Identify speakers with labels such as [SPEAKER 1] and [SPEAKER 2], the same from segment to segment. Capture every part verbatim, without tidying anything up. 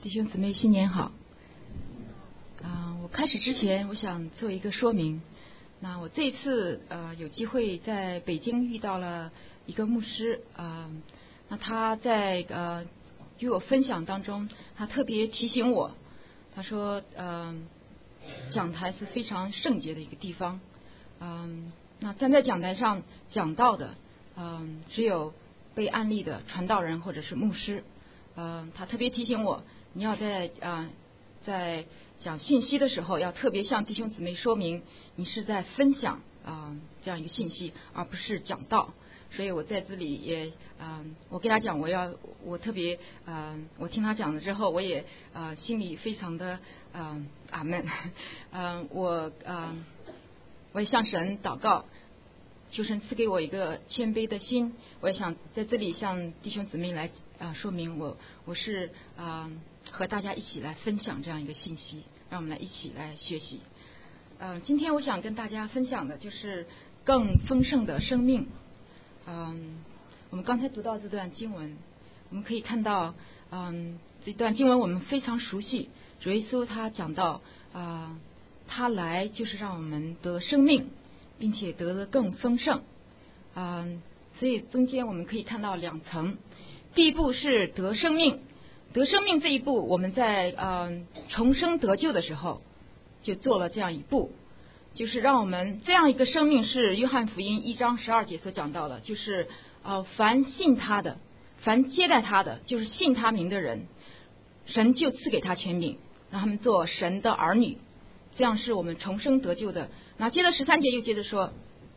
[SPEAKER 1] 弟兄姊妹新年好。啊、呃，我开始之前我想做一个说明。那我这一次呃有机会在北京遇到了一个牧师啊、呃，那他在呃与我分享当中，他特别提醒我，他说呃讲台是非常圣洁的一个地方，嗯、呃，那站在讲台上讲道的，嗯、呃，只有被案例的传道人或者是牧师。呃，他特别提醒我，你要在啊、呃、在讲信息的时候，要特别向弟兄姊妹说明你是在分享啊、呃、这样一个信息，而不是讲道。所以我在这里也啊、呃，我跟他讲，我要我特别啊、呃，我听他讲了之后，我也啊、呃、心里非常的啊、呃、阿们，嗯、呃，我啊、呃、我也向神祷告。求神赐给我一个谦卑的心，我也想在这里向弟兄姊妹来啊、呃、说明我我是啊、呃、和大家一起来分享这样一个信息，让我们来一起来学习。呃，今天我想跟大家分享的就是更丰盛的生命。嗯、呃，我们刚才读到这段经文，我们可以看到，嗯、呃，这段经文我们非常熟悉。主耶稣他讲到啊、呃，他来就是让我们得生命，并且得的更丰盛，嗯、呃，所以中间我们可以看到两层。第一步是得生命，得生命这一步，我们在呃重生得救的时候就做了这样一步，就是让我们这样一个生命是约翰福音一章十二节所讲到的，就是呃凡信他的，凡接待他的，就是信他名的人，神就赐给他权柄，让他们做神的儿女。这样是我们重生得救的。那接着十三节又接着说，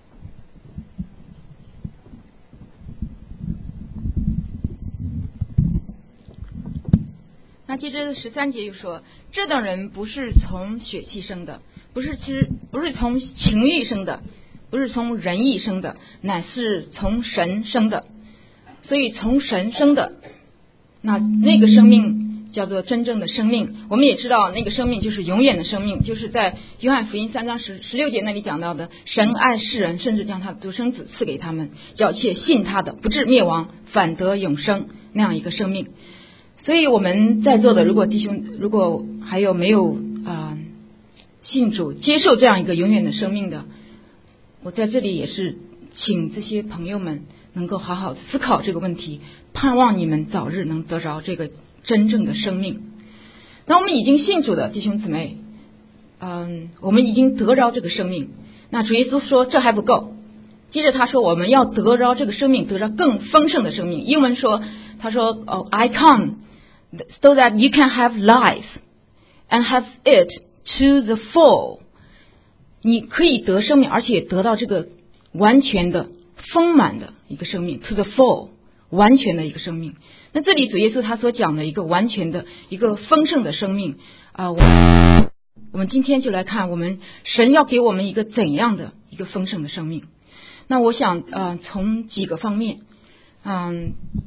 [SPEAKER 1] 那接着十三节又说，这等人不是从血气生的，不是其实不是从情欲生的，不是从人意生的，乃是从神生的。所以从神生的，那那个生命叫做真正的生命。我们也知道那个生命就是永远的生命，就是在约翰福音三章十十六节那里讲到的，神爱世人，甚至将他的独生子赐给他们，叫一切信他的不至灭亡，反得永生，那样一个生命。所以我们在座的如果弟兄如果还有没有啊、呃、信主接受这样一个永远的生命的，我在这里也是请这些朋友们能够好好思考这个问题，盼望你们早日能得着这个真正的生命。那我们已经信主的弟兄姊妹，嗯，我们已经得着这个生命。那主耶稣说这还不够，接着他说我们要得着这个生命，得着更丰盛的生命。英文说，他说哦 I come so that you can have life and have it to the full。 你可以得生命，而且得到这个完全的丰满的一个生命， to the full， 完全的一个生命。那这里主耶稣他所讲的一个完全的一个丰盛的生命啊、呃，我我们今天就来看我们神要给我们一个怎样的一个丰盛的生命。那我想呃从几个方面，嗯、呃，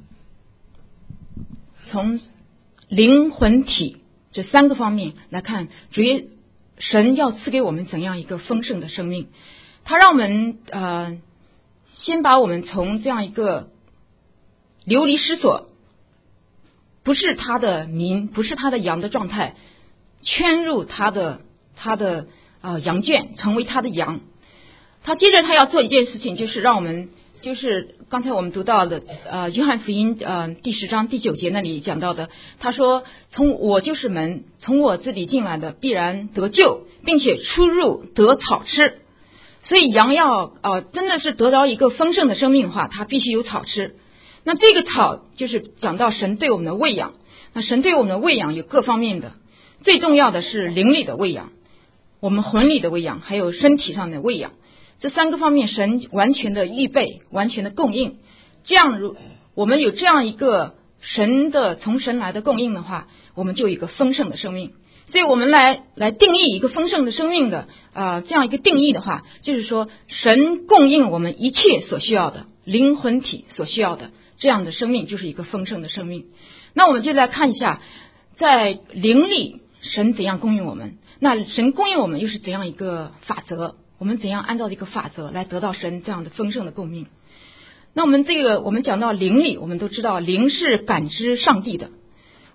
[SPEAKER 1] 从灵魂体这三个方面来看，主耶神要赐给我们怎样一个丰盛的生命。他让我们呃先把我们从这样一个流离失所，不是他的民，不是他的羊的状态，圈入他的他的呃羊圈，成为他的羊。他接着他要做一件事情，就是让我们就是刚才我们读到的呃约翰福音呃第十章第九节那里讲到的，他说从我就是门，从我这里进来的必然得救，并且出入得草吃。所以羊要呃真的是得到一个丰盛的生命的话，它必须有草吃。那这个草就是讲到神对我们的喂养。那神对我们的喂养有各方面的，最重要的是灵里的喂养，我们魂里的喂养，还有身体上的喂养。这三个方面神完全的预备，完全的供应。这样如我们有这样一个神的从神来的供应的话，我们就有一个丰盛的生命。所以我们来来定义一个丰盛的生命的呃这样一个定义的话，就是说神供应我们一切所需要的，灵魂体所需要的，这样的生命就是一个丰盛的生命。那我们就来看一下，在灵里神怎样供应我们，那神供应我们又是怎样一个法则，我们怎样按照这个法则来得到神这样的丰盛的供应。那我们这个我们讲到灵里，我们都知道灵是感知上帝的，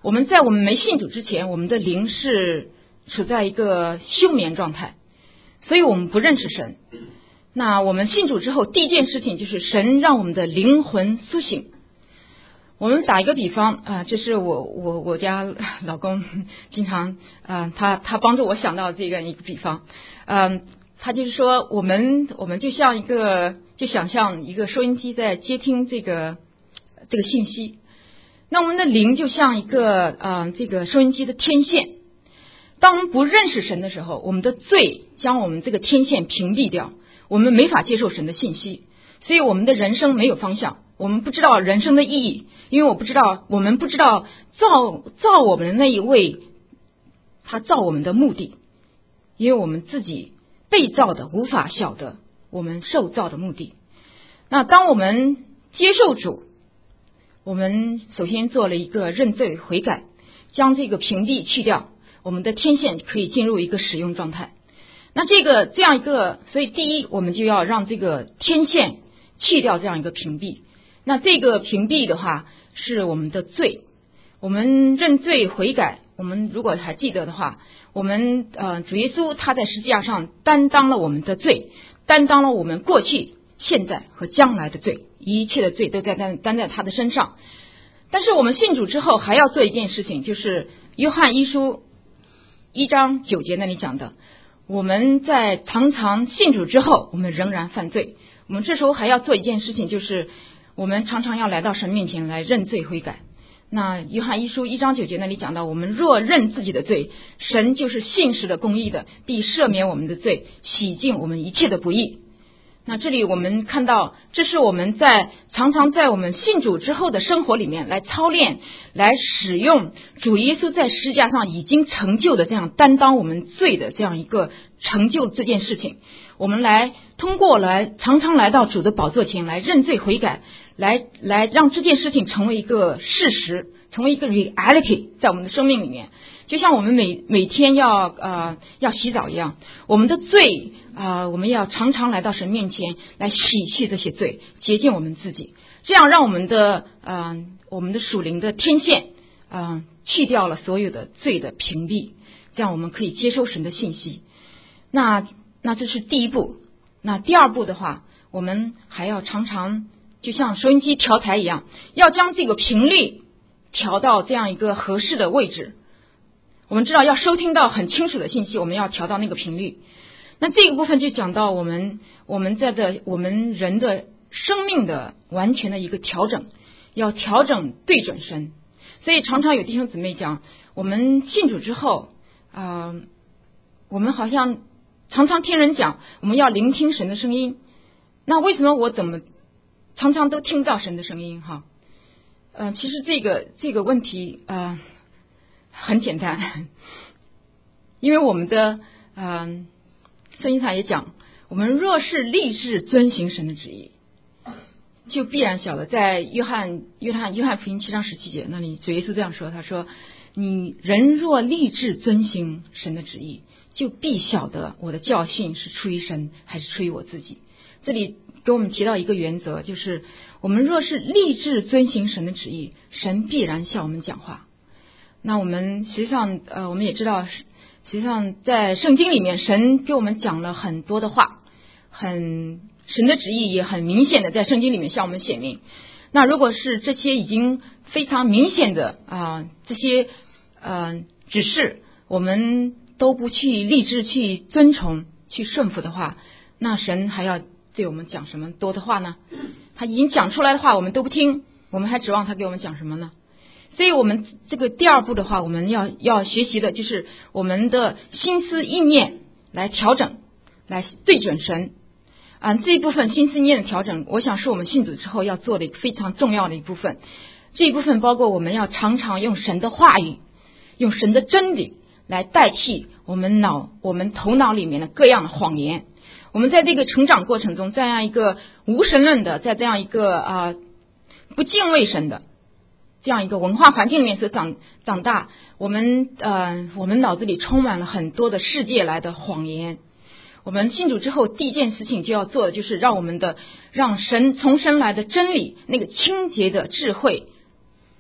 [SPEAKER 1] 我们在我们没信主之前，我们的灵是处在一个休眠状态，所以我们不认识神。那我们信主之后，第一件事情就是神让我们的灵魂苏醒。我们打一个比方啊、呃，这是我我我家老公经常啊、呃，他他帮助我想到这个一个比方，嗯、呃，他就是说我们我们就像一个就想象一个收音机在接听这个这个信息，那我们的灵就像一个啊、呃、这个收音机的天线。当我们不认识神的时候，我们的罪将我们这个天线屏蔽掉，我们没法接受神的信息，所以我们的人生没有方向，我们不知道人生的意义，因为我不知道我们不知道造造我们的那一位他造我们的目的，因为我们自己被造的无法晓得我们受造的目的。那当我们接受主，我们首先做了一个认罪悔改，将这个屏蔽去掉，我们的天线可以进入一个使用状态。那这个这样一个，所以第一，我们就要让这个天线去掉这样一个屏蔽。那这个屏蔽的话，是我们的罪。我们认罪悔改，我们如果还记得的话，我们呃主耶稣他在十字架上担当了我们的罪，担当了我们过去、现在和将来的罪，一切的罪都在担担在他的身上。但是我们信主之后，还要做一件事情，就是约翰一书一章九节那里讲的，我们在常常信主之后，我们仍然犯罪。我们这时候还要做一件事情，就是我们常常要来到神面前来认罪悔改。那约翰一书一章九节那里讲到，我们若认自己的罪，神就是信实的公义的，必赦免我们的罪，洗净我们一切的不义。那这里我们看到，这是我们在常常在我们信主之后的生活里面来操练，来使用主耶稣在十字架上已经成就的这样担当我们罪的这样一个成就这件事情，我们来通过来常常来到主的宝座前来认罪悔改，来来让这件事情成为一个事实，成为一个 reality 在我们的生命里面。就像我们每每天要呃要洗澡一样，我们的罪啊、呃，我们要常常来到神面前来洗去这些罪，洁净我们自己，这样让我们的呃我们的属灵的天线啊、呃、去掉了所有的罪的屏蔽，这样我们可以接收神的信息。那那这是第一步。那第二步的话，我们还要常常就像收音机调台一样，要将这个频率调到这样一个合适的位置。我们知道要收听到很清楚的信息，我们要调到那个频率。那这个部分就讲到我们我们在的我们人的生命的完全的一个调整，要调整对准神。所以常常有弟兄姊妹讲，我们信主之后啊、呃，我们好像常常听人讲我们要聆听神的声音，那为什么我怎么常常都听不到神的声音哈？呃，其实这个这个问题呃很简单，因为我们的嗯圣经上也讲，我们若是立志遵行神的旨意，就必然晓得。在约翰约翰约翰福音七章十七节那里，主耶稣这样说，他说：“你人若立志遵行神的旨意，就必晓得我的教训是出于神，还是出于我自己。”这里给我们提到一个原则，就是我们若是立志遵行神的旨意，神必然向我们讲话。那我们实际上呃，我们也知道，实际上在圣经里面，神给我们讲了很多的话，很神的旨意也很明显的在圣经里面向我们显明。那如果是这些已经非常明显的啊、呃、这些呃指示，我们都不去立志去遵从去顺服的话，那神还要对我们讲什么多的话呢？他已经讲出来的话我们都不听，我们还指望他给我们讲什么呢？所以我们这个第二步的话，我们要要学习的就是我们的心思意念来调整，来对准神啊、呃。这一部分心思意念的调整，我想是我们信主之后要做的一个非常重要的一部分。这一部分包括我们要常常用神的话语，用神的真理来代替我们脑我们头脑里面的各样的谎言。我们在这个成长过程中，在这样一个无神论的，在这样一个啊、呃、不敬畏神的这样一个文化环境里面所长长大，我们呃我们脑子里充满了很多的世界来的谎言。我们信主之后，第一件事情就要做的就是让我们的让神从神来的真理那个清洁的智慧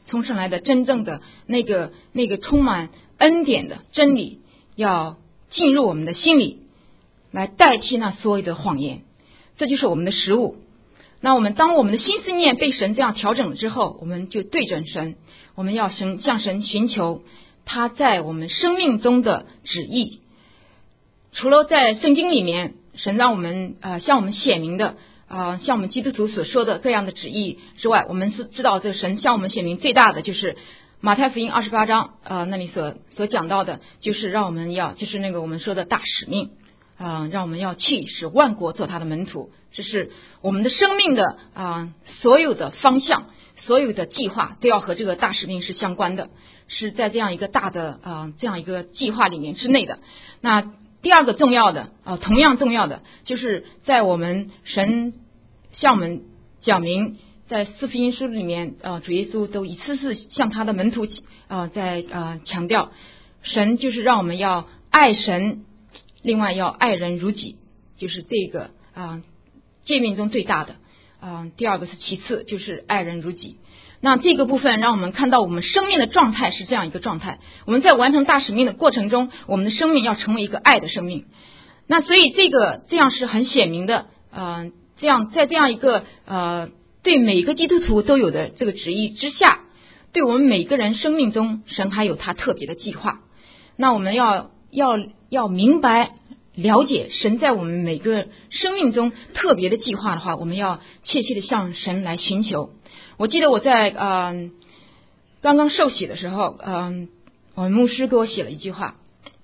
[SPEAKER 1] 从神来的真正的那个那个充满恩典的真理，要进入我们的心里，来代替那所有的谎言。这就是我们的食物。那我们当我们的心思念被神这样调整了之后，我们就对准神，我们要神向神寻求他在我们生命中的旨意。除了在圣经里面神让我们呃向我们显明的呃像我们基督徒所说的各样的旨意之外，我们是知道这神向我们显明最大的就是马太福音二十八章呃那里所所讲到的，就是让我们要就是那个我们说的大使命啊、呃，让我们要去使万国做他的门徒。这是我们的生命的啊、呃，所有的方向，所有的计划都要和这个大使命是相关的，是在这样一个大的啊、呃、这样一个计划里面之内的。那第二个重要的啊、呃，同样重要的，就是在我们神向我们讲明，在四福音书里面啊、呃，主耶稣都一次次向他的门徒啊、呃、在啊、呃、强调，神就是让我们要爱神，另外要爱人如己，就是这个啊。呃诫命中最大的，嗯、呃，第二个是其次，就是爱人如己。那这个部分让我们看到我们生命的状态是这样一个状态。我们在完成大使命的过程中，我们的生命要成为一个爱的生命。那所以这个这样是很显明的，呃，这样在这样一个呃对每个基督徒都有的这个旨意之下，对我们每个人生命中，神还有他特别的计划。那我们要要要明白。了解神在我们每个生命中特别的计划的话，我们要切切的向神来寻求。我记得我在呃刚刚受洗的时候，嗯、呃，我们牧师给我写了一句话，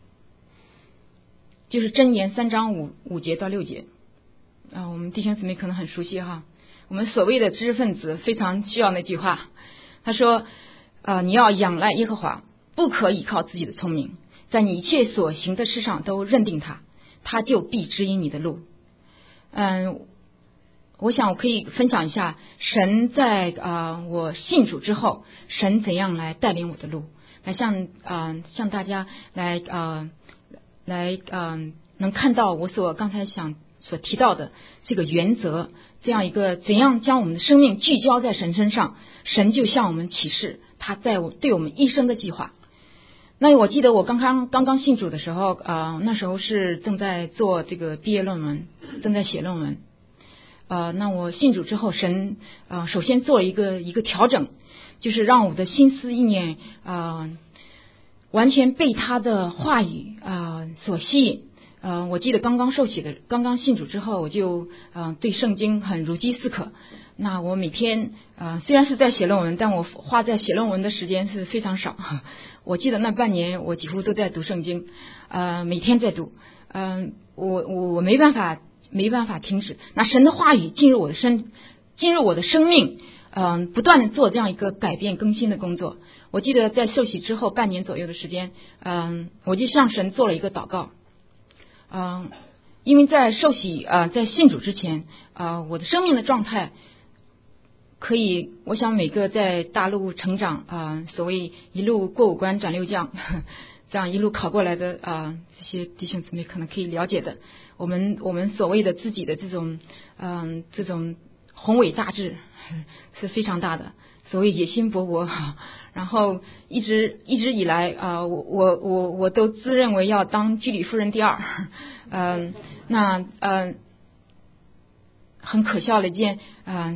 [SPEAKER 1] 就是箴言三章五五节到六节啊、呃，我们弟兄姊妹可能很熟悉哈，我们所谓的知识分子非常需要那句话。他说，呃，你要仰赖耶和华，不可倚靠自己的聪明，在你一切所行的事上都认定他。他就必指引你的路。嗯，我想我可以分享一下神在啊、呃、我信主之后，神怎样来带领我的路，来向啊、呃、向大家来啊、呃、来啊、呃、能看到我所刚才想所提到的这个原则，这样一个怎样将我们的生命聚焦在神身上，神就向我们启示他在我对我们一生的计划。那我记得我刚刚刚刚信主的时候，呃，那时候是正在做这个毕业论文，正在写论文。呃，那我信主之后，神呃首先做了一个一个调整，就是让我的心思意念啊、呃、完全被他的话语啊、呃、所吸引。呃，我记得刚刚受洗的，刚刚信主之后，我就呃对圣经很如饥似渴。那我每天呃虽然是在写论文，但我花在写论文的时间是非常少。我记得那半年我几乎都在读圣经，呃每天在读，嗯、呃、我我我没办法没办法停止。那神的话语进入我的生进入我的生命，嗯、呃、不断的做这样一个改变更新的工作。我记得在受洗之后半年左右的时间，嗯、呃、我就向神做了一个祷告。嗯、呃，因为在受洗啊、呃，在信主之前啊、呃，我的生命的状态可以，我想每个在大陆成长啊、呃，所谓一路过五关斩六将，这样一路考过来的啊、呃，这些弟兄姊妹可能可以了解的。我们我们所谓的自己的这种嗯、呃、这种宏伟大志是非常大的，所谓野心勃勃。然后一直一直以来啊、呃，我我我我都自认为要当居里夫人第二，嗯、呃，那嗯、呃，很可笑的一件嗯、呃、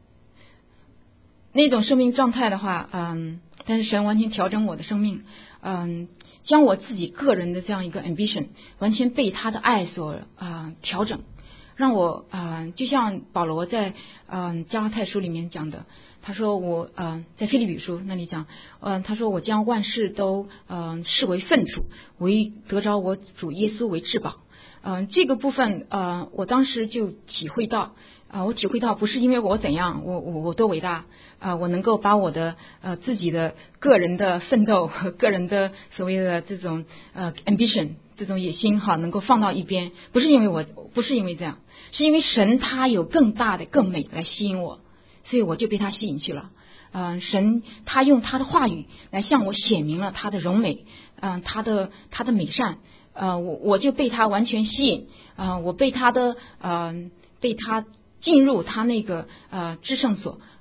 [SPEAKER 1] 那种生命状态的话，嗯、呃，但是神完全调整我的生命，嗯、呃，将我自己个人的这样一个 ambition 完全被他的爱所啊、呃、调整，让我啊、呃，就像保罗在嗯、呃、加拉太书里面讲的。他说我呃在腓立比书那里讲，呃他说我将万事都呃视为粪土，为得着我主耶稣为至宝。嗯、呃，这个部分呃我当时就体会到啊、呃，我体会到不是因为我怎样，我我我多伟大啊、呃，我能够把我的呃自己的个人的奋斗和个人的所谓的这种呃 ambition 这种野心哈，能够放到一边，不是因为我不是因为这样，是因为神他有更大的更美来吸引我。所以我就被他吸引去了，嗯、呃，神他用他的话语来向我显明了他的荣美，嗯、呃，他的他的美善，呃，我我就被他完全吸引，啊、呃，我被他的呃被他进入他那个呃至圣所，啊、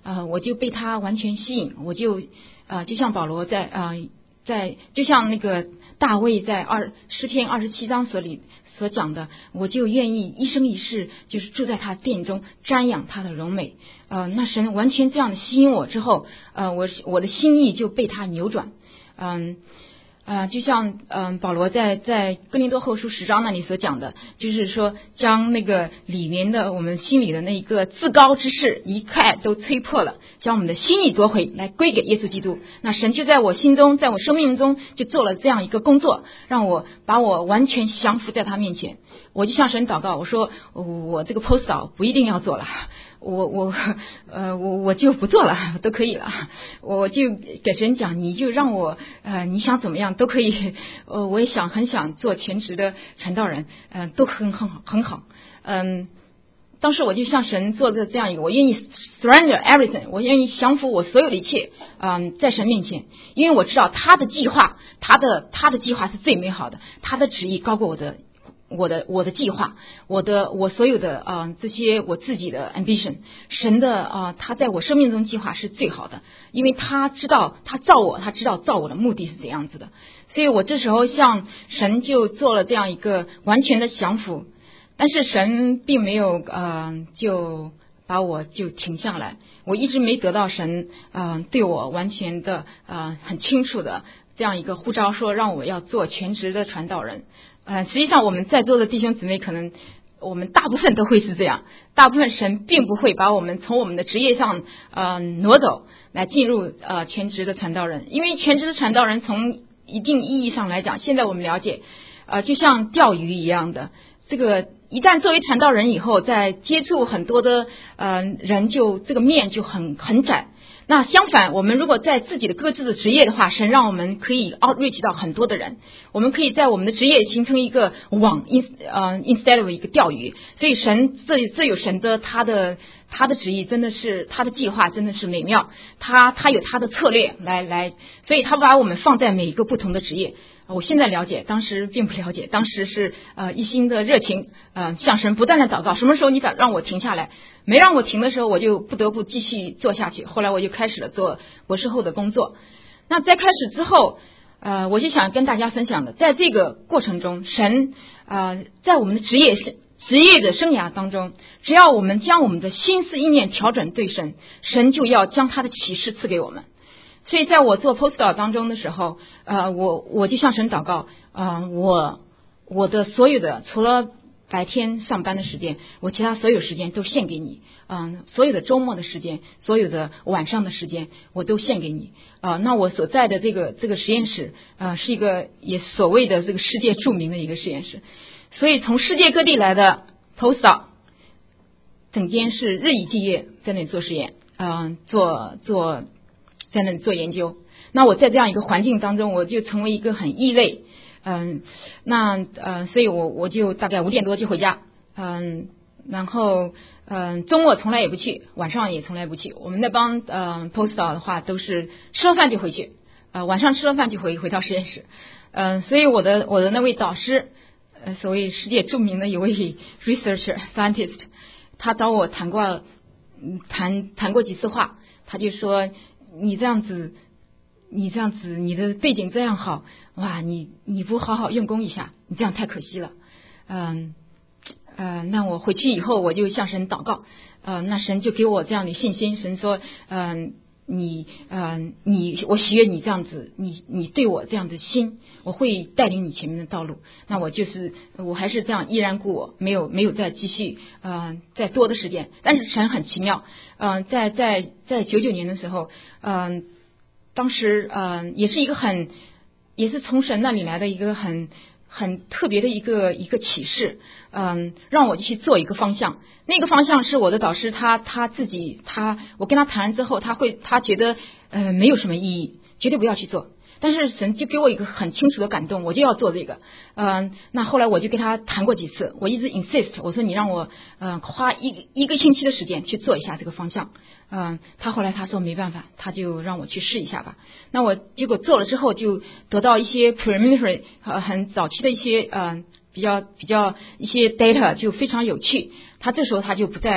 [SPEAKER 1] 呃，我就被他完全吸引，我就呃，就像保罗在啊、呃，在就像那个大卫在二诗篇二十七章所里所讲的，我就愿意一生一世就是住在他殿中，瞻仰他的荣美。呃，那神完全这样的吸引我之后，呃，我我的心意就被他扭转，嗯。啊、呃，就像嗯、呃，保罗在在哥林多后书十章那里所讲的，就是说将那个里面的我们心里的那一个自高之事一概都吹破了，将我们的心意夺回来归给耶稣基督。那神就在我心中，在我生命中就做了这样一个工作，让我把我完全降服在他面前。我就向神祷告，我说我这个 postdoc 不一定要做了，我我呃我我就不做了，都可以了。我就给神讲，你就让我呃你想怎么样都可以。呃我也想很想做全职的传道人，嗯、呃、都很很好很好。嗯，当时我就向神做的这样一个，我愿意 surrender everything， 我愿意降服我所有的一切，嗯、呃，在神面前，因为我知道他的计划，他的他的计划是最美好的，他的旨意高过我的。我的我的计划，我的我所有的啊、呃、这些我自己的 ambition， 神的啊、呃、他在我生命中计划是最好的，因为他知道他造我，他知道造我的目的是怎样子的，所以我这时候向神就做了这样一个完全的降服，但是神并没有呃就把我就停下来，我一直没得到神嗯、呃、对我完全的呃很清楚的这样一个呼召，说让我要做全职的传道人。呃，实际上我们在座的弟兄姊妹，可能我们大部分都会是这样，大部分神并不会把我们从我们的职业上呃挪走，来进入呃全职的传道人，因为全职的传道人从一定意义上来讲，现在我们了解，呃，就像钓鱼一样的，这个一旦作为传道人以后，在接触很多的呃人就，就这个面就很很窄。那相反，我们如果在自己的各自的职业的话，神让我们可以 outreach 到很多的人，我们可以在我们的职业形成一个网 in 呃 instead of 一个钓鱼，所以神这这有神的他的他的旨意，真的是他的计划真的是美妙，他他有他的策略来来，所以他把我们放在每一个不同的职业。我现在了解，当时并不了解，当时是呃一心的热情，呃向神不断的祷告，什么时候你敢让我停下来？没让我停的时候，我就不得不继续做下去。后来我就开始了做博士后的工作。那在开始之后，呃，我就想跟大家分享的，在这个过程中，神呃在我们的职业是职业的生涯当中，只要我们将我们的心思意念调整对神，神就要将他的启示赐给我们。所以在我做 postdoc 当中的时候，呃，我我就向神祷告，啊、呃，我我的所有的除了白天上班的时间，我其他所有时间都献给你，嗯、呃，所有的周末的时间，所有的晚上的时间，我都献给你。啊、呃，那我所在的这个这个实验室，啊、呃，是一个也所谓的这个世界著名的一个实验室，所以从世界各地来的 postdoc， 整间是日以继夜在那里做实验，嗯、呃，做做。在那里做研究，那我在这样一个环境当中，我就成为一个很异类，嗯，那呃，所以我我就大概五点多就回家，嗯，然后嗯，周末从来也不去，晚上也从来不去。我们那帮嗯 postdoc 的话，都是吃了饭就回去，呃，晚上吃了饭就回回到实验室，嗯，所以我的我的那位导师，呃，所谓世界著名的一位 researcher scientist， 他找我谈过，嗯，谈谈过几次话，他就说。你这样子，你这样子，你的背景这样好，哇，你你不好好用功一下，你这样太可惜了。嗯，呃，那我回去以后我就向神祷告，呃，那神就给我这样的信心，神说，嗯、呃，你，嗯、呃，你，我喜悦你这样子，你你对我这样的心，我会带领你前面的道路。那我就是，我还是这样依然故我，没有没有再继续，呃，再多的时间。但是神很奇妙，嗯、呃，在在在九九年的时候，嗯、呃，当时嗯、呃，也是一个很，也是从神那里来的一个很很特别的一个一个启示，嗯，让我去做一个方向。那个方向是我的导师他他自己他我跟他谈完之后，他会他觉得呃没有什么意义，绝对不要去做。但是神就给我一个很清楚的感动，我就要做这个。嗯，那后来我就跟他谈过几次，我一直 insist， 我说你让我呃花一一个星期的时间去做一下这个方向。嗯，他后来他说没办法，他就让我去试一下吧。那我结果做了之后，就得到一些 preliminary 呃很早期的一些呃比较比较一些 data， 就非常有趣。他这时候他就不再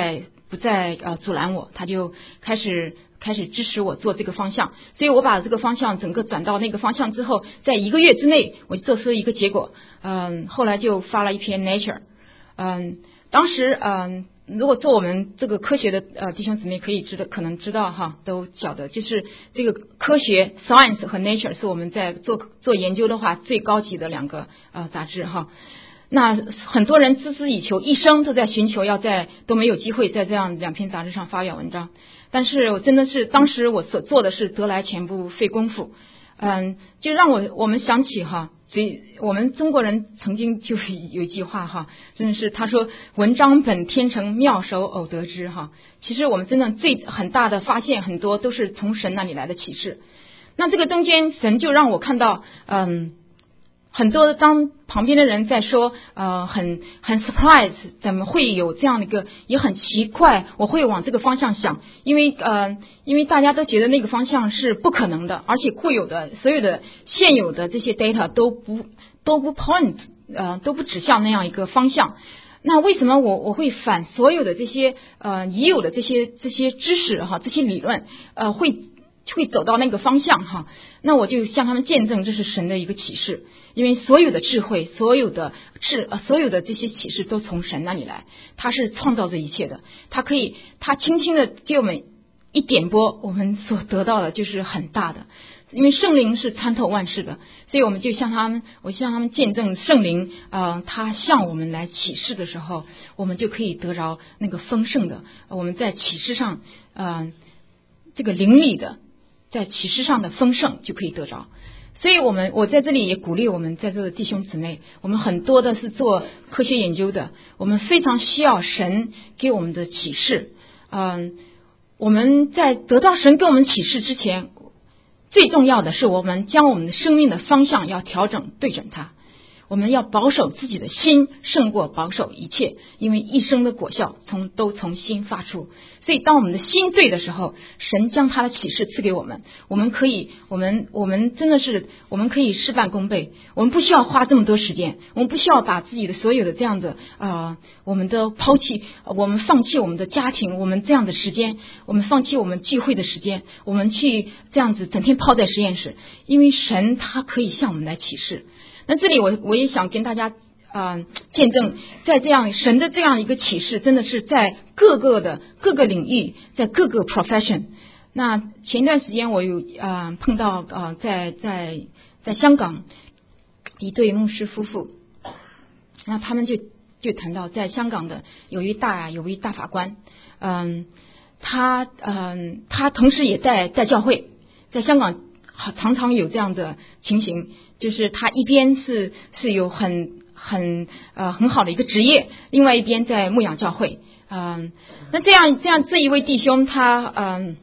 [SPEAKER 1] 不再呃阻拦我，他就开始开始支持我做这个方向。所以我把这个方向整个转到那个方向之后，在一个月之内我就做出了一个结果。嗯，后来就发了一篇 Nature。嗯，当时嗯。如果做我们这个科学的呃弟兄姊妹可以知道，可能知道哈，都晓得，就是这个科学 Science 和 Nature 是我们在做做研究的话最高级的两个呃杂志哈。那很多人孜孜以求，一生都在寻求，要在都没有机会在这样两篇杂志上发表文章。但是我真的是当时我所做的是得来全不费功夫，嗯，就让我我们想起哈。所以我们中国人曾经就有一句话哈，真的是他说文章本天成，妙手偶得之哈。其实我们真的最很大的发现，很多都是从神那里来的启示。那这个中间神就让我看到，嗯，很多当旁边的人在说，呃，很很 surprise， 怎么会有这样的一个，也很奇怪，我会往这个方向想，因为呃，因为大家都觉得那个方向是不可能的，而且固有的所有的现有的这些 data 都不都不 point， 呃，都不指向那样一个方向。那为什么我我会反所有的这些呃已有的这些这些知识哈，这些理论呃会会走到那个方向哈？那我就向他们见证，这是神的一个启示。因为所有的智慧，所有的智，呃，所有的这些启示都从神那里来，他是创造这一切的，他可以，他轻轻的给我们一点拨，我们所得到的就是很大的。因为圣灵是参透万事的，所以我们就向他们，我向他们见证圣灵，呃，他向我们来启示的时候，我们就可以得着那个丰盛的，我们在启示上，呃，这个灵里的，在启示上的丰盛就可以得着。所以我们我在这里也鼓励我们在座的弟兄姊妹，我们很多的是做科学研究的，我们非常需要神给我们的启示。嗯，我们在得到神给我们启示之前，最重要的是我们将我们的生命的方向要调整对准它。我们要保守自己的心胜过保守一切，因为一生的果效从都从心发出。所以当我们的心对的时候，神将他的启示赐给我们，我们可以我们我们真的是我们可以事半功倍，我们不需要花这么多时间，我们不需要把自己的所有的这样的呃我们的抛弃，我们放弃我们的家庭，我们这样的时间，我们放弃我们聚会的时间，我们去这样子整天泡在实验室，因为神他可以向我们来启示。那这里我我也想跟大家呃见证，在这样神的这样一个启示，真的是在各个的各个领域，在各个 profession。那前一段时间我有呃碰到呃在在在香港一对牧师夫妇，那他们就就谈到在香港的有一大有一大法官，嗯，他嗯他同时也在在教会，在香港常常有这样的情形。就是他一边是是有很很呃很好的一个职业，另外一边在牧养教会，嗯，那这样这样这一位弟兄他嗯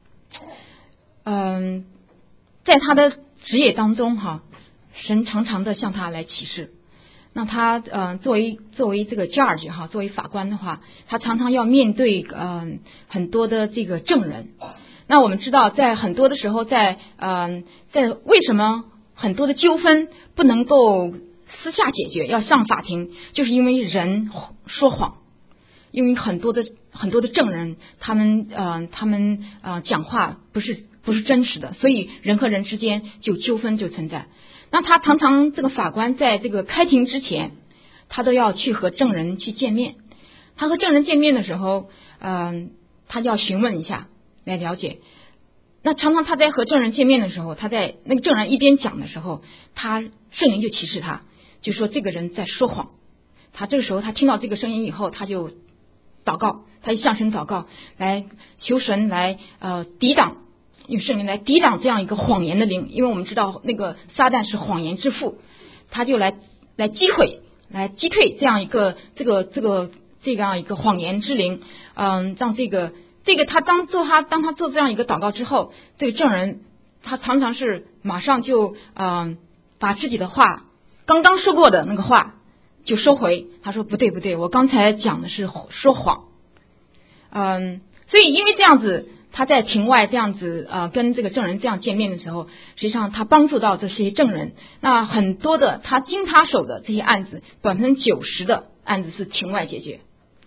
[SPEAKER 1] 嗯在他的职业当中哈，神常常的向他来启示。那他呃作为作为这个 judge 哈，作为法官的话，他常常要面对嗯、呃、很多的这个证人。那我们知道，在很多的时候在，在嗯在为什么很多的纠纷不能够私下解决，要上法庭，就是因为人说谎，因为很多的很多的证人，他们呃他们呃讲话不是不是真实的，所以人和人之间就纠纷就存在。那他常常这个法官在这个开庭之前，他都要去和证人去见面。他和证人见面的时候，嗯、呃，他就要询问一下来了解。那常常他在和证人见面的时候，他在那个证人一边讲的时候，他圣灵就启示他，就说这个人在说谎。他这个时候他听到这个声音以后，他就祷告，他就向神祷告，来求神来呃抵挡，用圣灵来抵挡这样一个谎言的灵，因为我们知道那个撒旦是谎言之父，他就来来击毁、来击退这样一个这个这个这样一个谎言之灵，嗯，让这个。这个他当做他当他做这样一个祷告之后，这个证人他常常是马上就嗯、呃、把自己的话刚刚说过的那个话就收回，他说不对不对，我刚才讲的是说谎。嗯，所以因为这样子，他在庭外这样子呃跟这个证人这样见面的时候，实际上他帮助到这些证人。那很多的他经他手的这些案子，百分之九十的案子是庭外解决。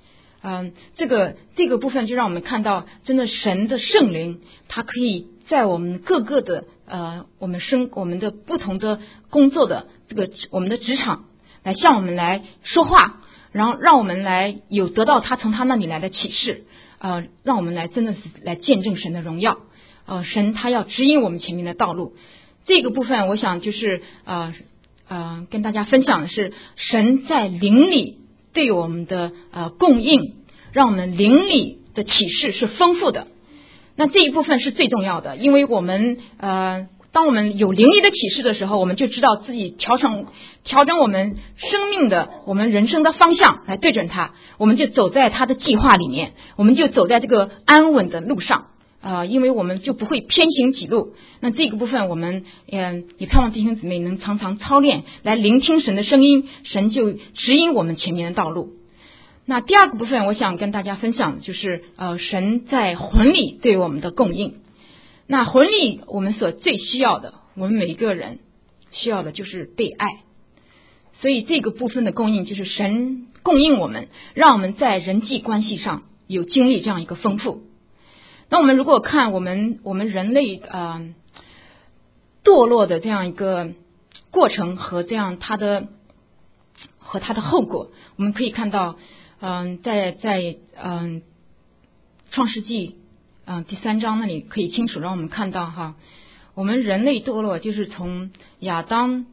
[SPEAKER 1] 嗯，这个这个部分就让我们看到，真的神的圣灵，他可以在我们各个的呃我们生我们的不同的工作的这个我们的职场，来向我们来说话，然后让我们来有得到他从他那里来的启示，呃，让我们来真的是来见证神的荣耀。呃，神他要指引我们前面的道路。这个部分，我想就是呃呃跟大家分享的是，神在灵里对我们的呃供应，让我们灵里的启示是丰富的。那这一部分是最重要的，因为我们呃，当我们有灵里的启示的时候，我们就知道自己调整调整我们生命的我们人生的方向来对准它，我们就走在他的计划里面，我们就走在这个安稳的路上。呃，因为我们就不会偏行己路。那这个部分我们嗯也盼望弟兄姊妹能常常操练，来聆听神的声音，神就指引我们前面的道路。那第二个部分我想跟大家分享的就是呃神在魂里对我们的供应。那魂里我们所最需要的，我们每一个人需要的就是被爱。所以这个部分的供应就是神供应我们，让我们在人际关系上有经历这样一个丰富。那我们如果看我们我们人类呃堕落的这样一个过程和这样它的和它的后果，我们可以看到，嗯、呃，在在嗯、呃、创世纪嗯、呃、第三章那里可以清楚让我们看到哈，我们人类堕落就是从亚当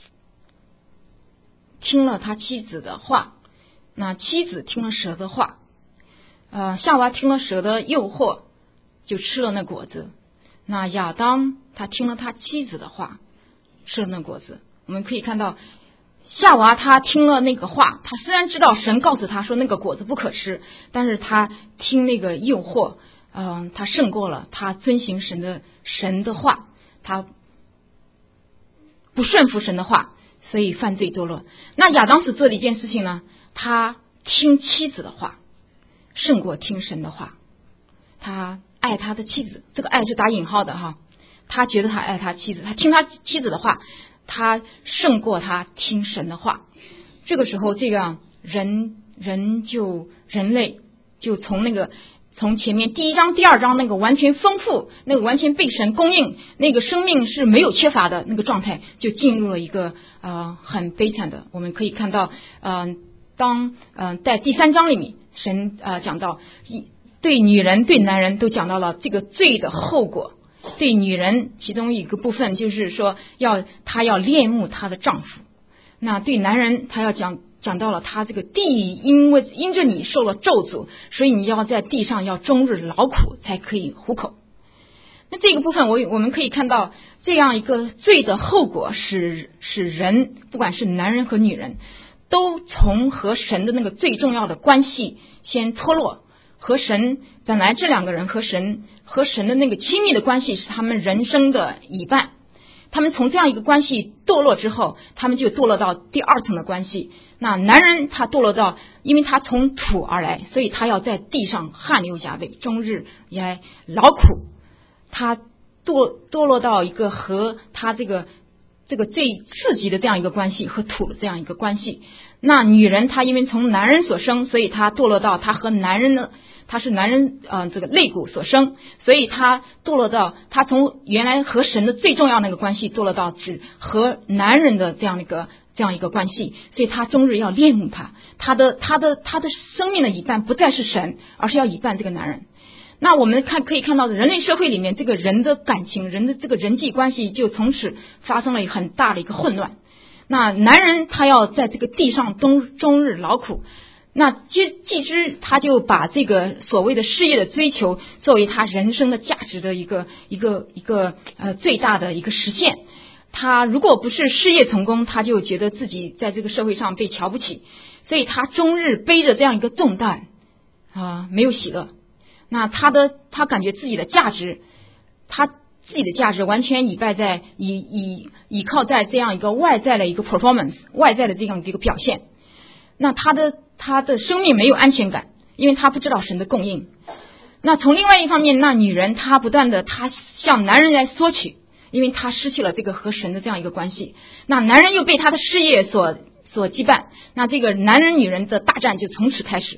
[SPEAKER 1] 听了他妻子的话，那妻子听了蛇的话，呃夏娃听了蛇的诱惑，就吃了那果子。那亚当他听了他妻子的话，吃了那果子。我们可以看到夏娃他听了那个话，他虽然知道神告诉他说那个果子不可吃，但是他听那个诱惑，嗯、呃，他胜过了，他遵行神的神的话，他不顺服神的话，所以犯罪堕落。那亚当所做的一件事情呢，他听妻子的话胜过听神的话，他爱他的妻子，这个爱是打引号的哈，他觉得他爱他妻子，他听他妻子的话，他胜过他听神的话。这个时候这样人人就人类就从那个从前面第一章第二章那个完全丰富，那个完全被神供应，那个生命是没有缺乏的那个状态，就进入了一个呃很悲惨的。我们可以看到呃当呃在第三章里面神呃讲到对女人对男人都讲到了这个罪的后果。对女人其中一个部分就是说要她要恋慕她的丈夫，那对男人他要讲讲到了他这个地因为因着你受了咒诅，所以你要在地上要终日劳苦才可以糊口。那这个部分我我们可以看到这样一个罪的后果，使使人不管是男人和女人都从和神的那个最重要的关系先脱落。和神本来这两个人和神和神的那个亲密的关系是他们人生的一半，他们从这样一个关系堕落之后，他们就堕落到第二层的关系。那男人他堕落到，因为他从土而来，所以他要在地上汗流浃背，终日也劳苦。他堕堕落到一个和他这个这个最刺激的这样一个关系，和土的这样一个关系。那女人她因为从男人所生，所以她堕落到她和男人的她是男人呃这个肋骨所生，所以她堕落到她从原来和神的最重要那个关系堕落到只和男人的这样一个这样一个关系，所以她终日要恋慕他，她的她的她的生命的一半不再是神，而是要一半这个男人。那我们看可以看到人类社会里面这个人的感情人的这个人际关系就从此发生了很大的一个混乱。那男人他要在这个地上终终日劳苦，那既既知他就把这个所谓的事业的追求作为他人生的价值的一个一个一个呃最大的一个实现。他如果不是事业成功，他就觉得自己在这个社会上被瞧不起，所以他终日背着这样一个重担啊、呃，没有喜乐。那他的他感觉自己的价值，他自己的价值完全倚拜在以以倚靠在这样一个外在的一个 performance 外在的这样一个表现。那他的他的生命没有安全感，因为他不知道神的供应。那从另外一方面，那女人她不断的她向男人来索取，因为她失去了这个和神的这样一个关系。那男人又被他的事业所所羁绊，那这个男人女人的大战就从此开始。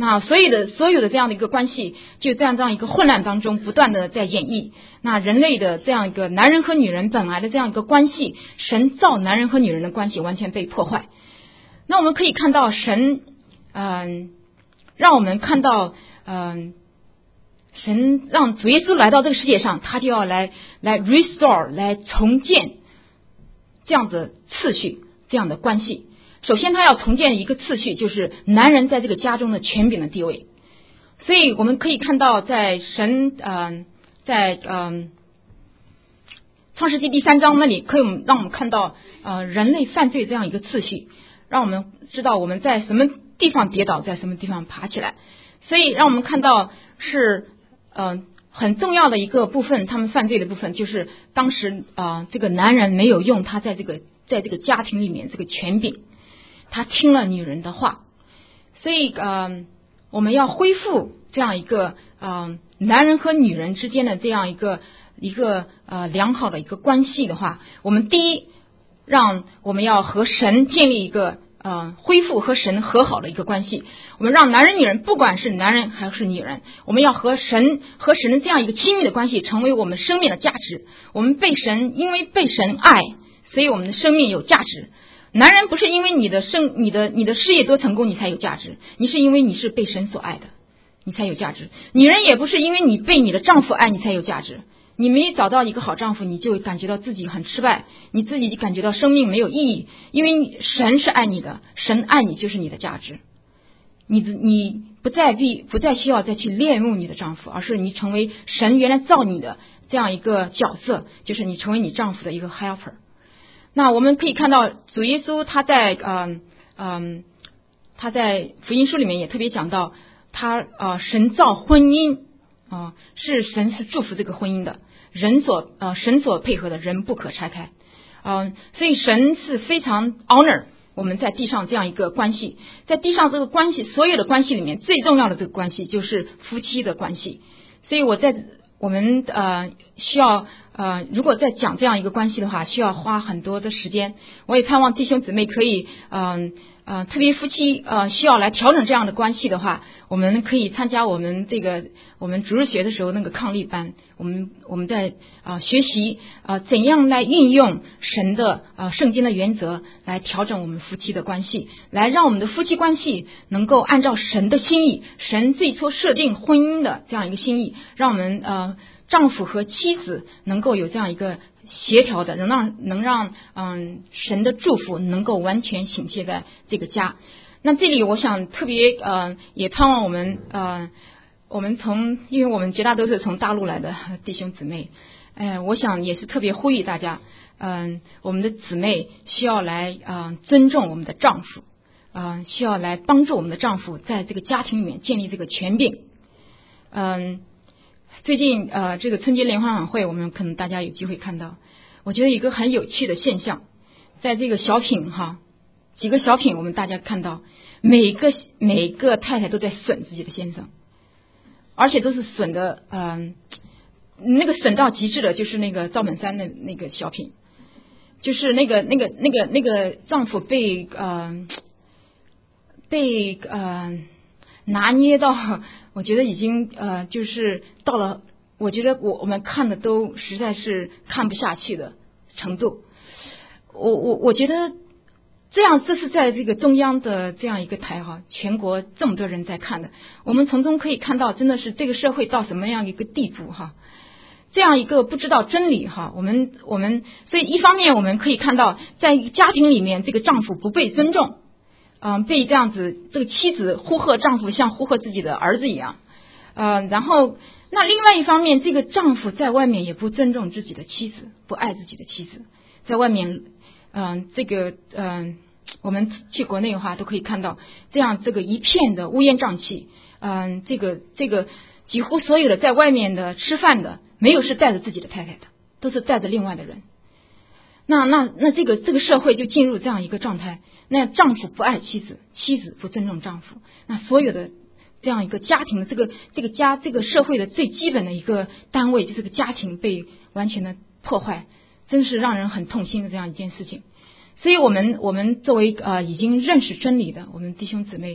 [SPEAKER 1] 那所有的所有的这样的一个关系，就在这样一个混乱当中不断的在演绎。那人类的这样一个男人和女人本来的这样一个关系，神造男人和女人的关系完全被破坏。那我们可以看到神，嗯、呃，让我们看到，嗯、呃，神让主耶稣来到这个世界上，他就要来来 restore 来重建这样的次序，这样的关系。首先他要重建一个次序，就是男人在这个家中的权柄的地位。所以我们可以看到在神嗯、呃、在嗯、呃、创世纪第三章那里可以让我们看到呃人类犯罪这样一个次序，让我们知道我们在什么地方跌倒，在什么地方爬起来。所以让我们看到是呃很重要的一个部分，他们犯罪的部分就是当时啊、呃、这个男人没有用他在这个在这个家庭里面这个权柄，他听了女人的话。所以呃我们要恢复这样一个呃男人和女人之间的这样一个一个呃良好的一个关系的话，我们第一让我们要和神建立一个呃恢复和神和好的一个关系。我们让男人女人，不管是男人还是女人，我们要和神和神的这样一个亲密的关系成为我们生命的价值。我们被神，因为被神爱，所以我们的生命有价值。男人不是因为你的生你的你的事业多成功你才有价值，你是因为你是被神所爱的，你才有价值。女人也不是因为你被你的丈夫爱你才有价值，你没找到一个好丈夫，你就感觉到自己很失败，你自己感觉到生命没有意义。因为神是爱你的，神爱你就是你的价值。你你不再必不再需要再去恋慕你的丈夫，而是你成为神原来造你的这样一个角色，就是你成为你丈夫的一个 helper。那我们可以看到主耶稣他在嗯嗯他在福音书里面也特别讲到，他呃神造婚姻啊、呃、是神是祝福这个婚姻的，人所呃神所配合的人不可拆开。嗯、呃，所以神是非常 honor 我们在地上这样一个关系，在地上这个关系所有的关系里面最重要的这个关系就是夫妻的关系。所以我在我们呃需要呃如果在讲这样一个关系的话，需要花很多的时间。我也盼望弟兄姊妹可以嗯 呃, 呃特别夫妻呃需要来调整这样的关系的话，我们可以参加我们这个我们主日学的时候那个抗力班，我们我们在啊、呃、学习啊、呃、怎样来运用神的啊、呃、圣经的原则来调整我们夫妻的关系，来让我们的夫妻关系能够按照神的心意，神最初设定婚姻的这样一个心意，让我们呃丈夫和妻子能够有这样一个协调的，能让能让嗯神的祝福能够完全倾泻在这个家。那这里我想特别呃也盼望我们呃我们从因为我们绝大都是从大陆来的弟兄姊妹，呃我想也是特别呼吁大家，嗯、呃、我们的姊妹需要来啊、呃、尊重我们的丈夫，啊、呃、需要来帮助我们的丈夫在这个家庭里面建立这个权柄。嗯、呃最近呃这个春节联欢晚会，我们可能大家有机会看到，我觉得一个很有趣的现象，在这个小品哈，几个小品我们大家看到，每个每个太太都在损自己的先生，而且都是损的嗯、呃、那个损到极致的，就是那个赵本山的那个小品，就是那个那个那个那个丈夫被呃被呃拿捏到，我觉得已经呃就是到了我觉得我我们看的都实在是看不下去的程度。我我我觉得这样，这是在这个中央的这样一个台哈，全国这么多人在看的，我们从中可以看到真的是这个社会到什么样一个地步哈。这样一个不知道真理哈，我们我们所以一方面我们可以看到在家庭里面这个丈夫不被尊重，嗯、呃，被这样子这个妻子呼喝丈夫像呼喝自己的儿子一样，呃，然后那另外一方面，这个丈夫在外面也不尊重自己的妻子，不爱自己的妻子，在外面，嗯、呃，这个嗯、呃，我们去国内的话都可以看到这样这个一片的乌烟瘴气，嗯、呃，这个这个几乎所有的在外面的吃饭的，没有是带着自己的太太的，都是带着另外的人。那那那这个这个社会就进入这样一个状态，那丈夫不爱妻子，妻子不尊重丈夫，那所有的这样一个家庭的这个这个家这个社会的最基本的一个单位，就这个家庭被完全的破坏，真是让人很痛心的这样一件事情。所以我们我们作为呃已经认识真理的我们弟兄姊妹，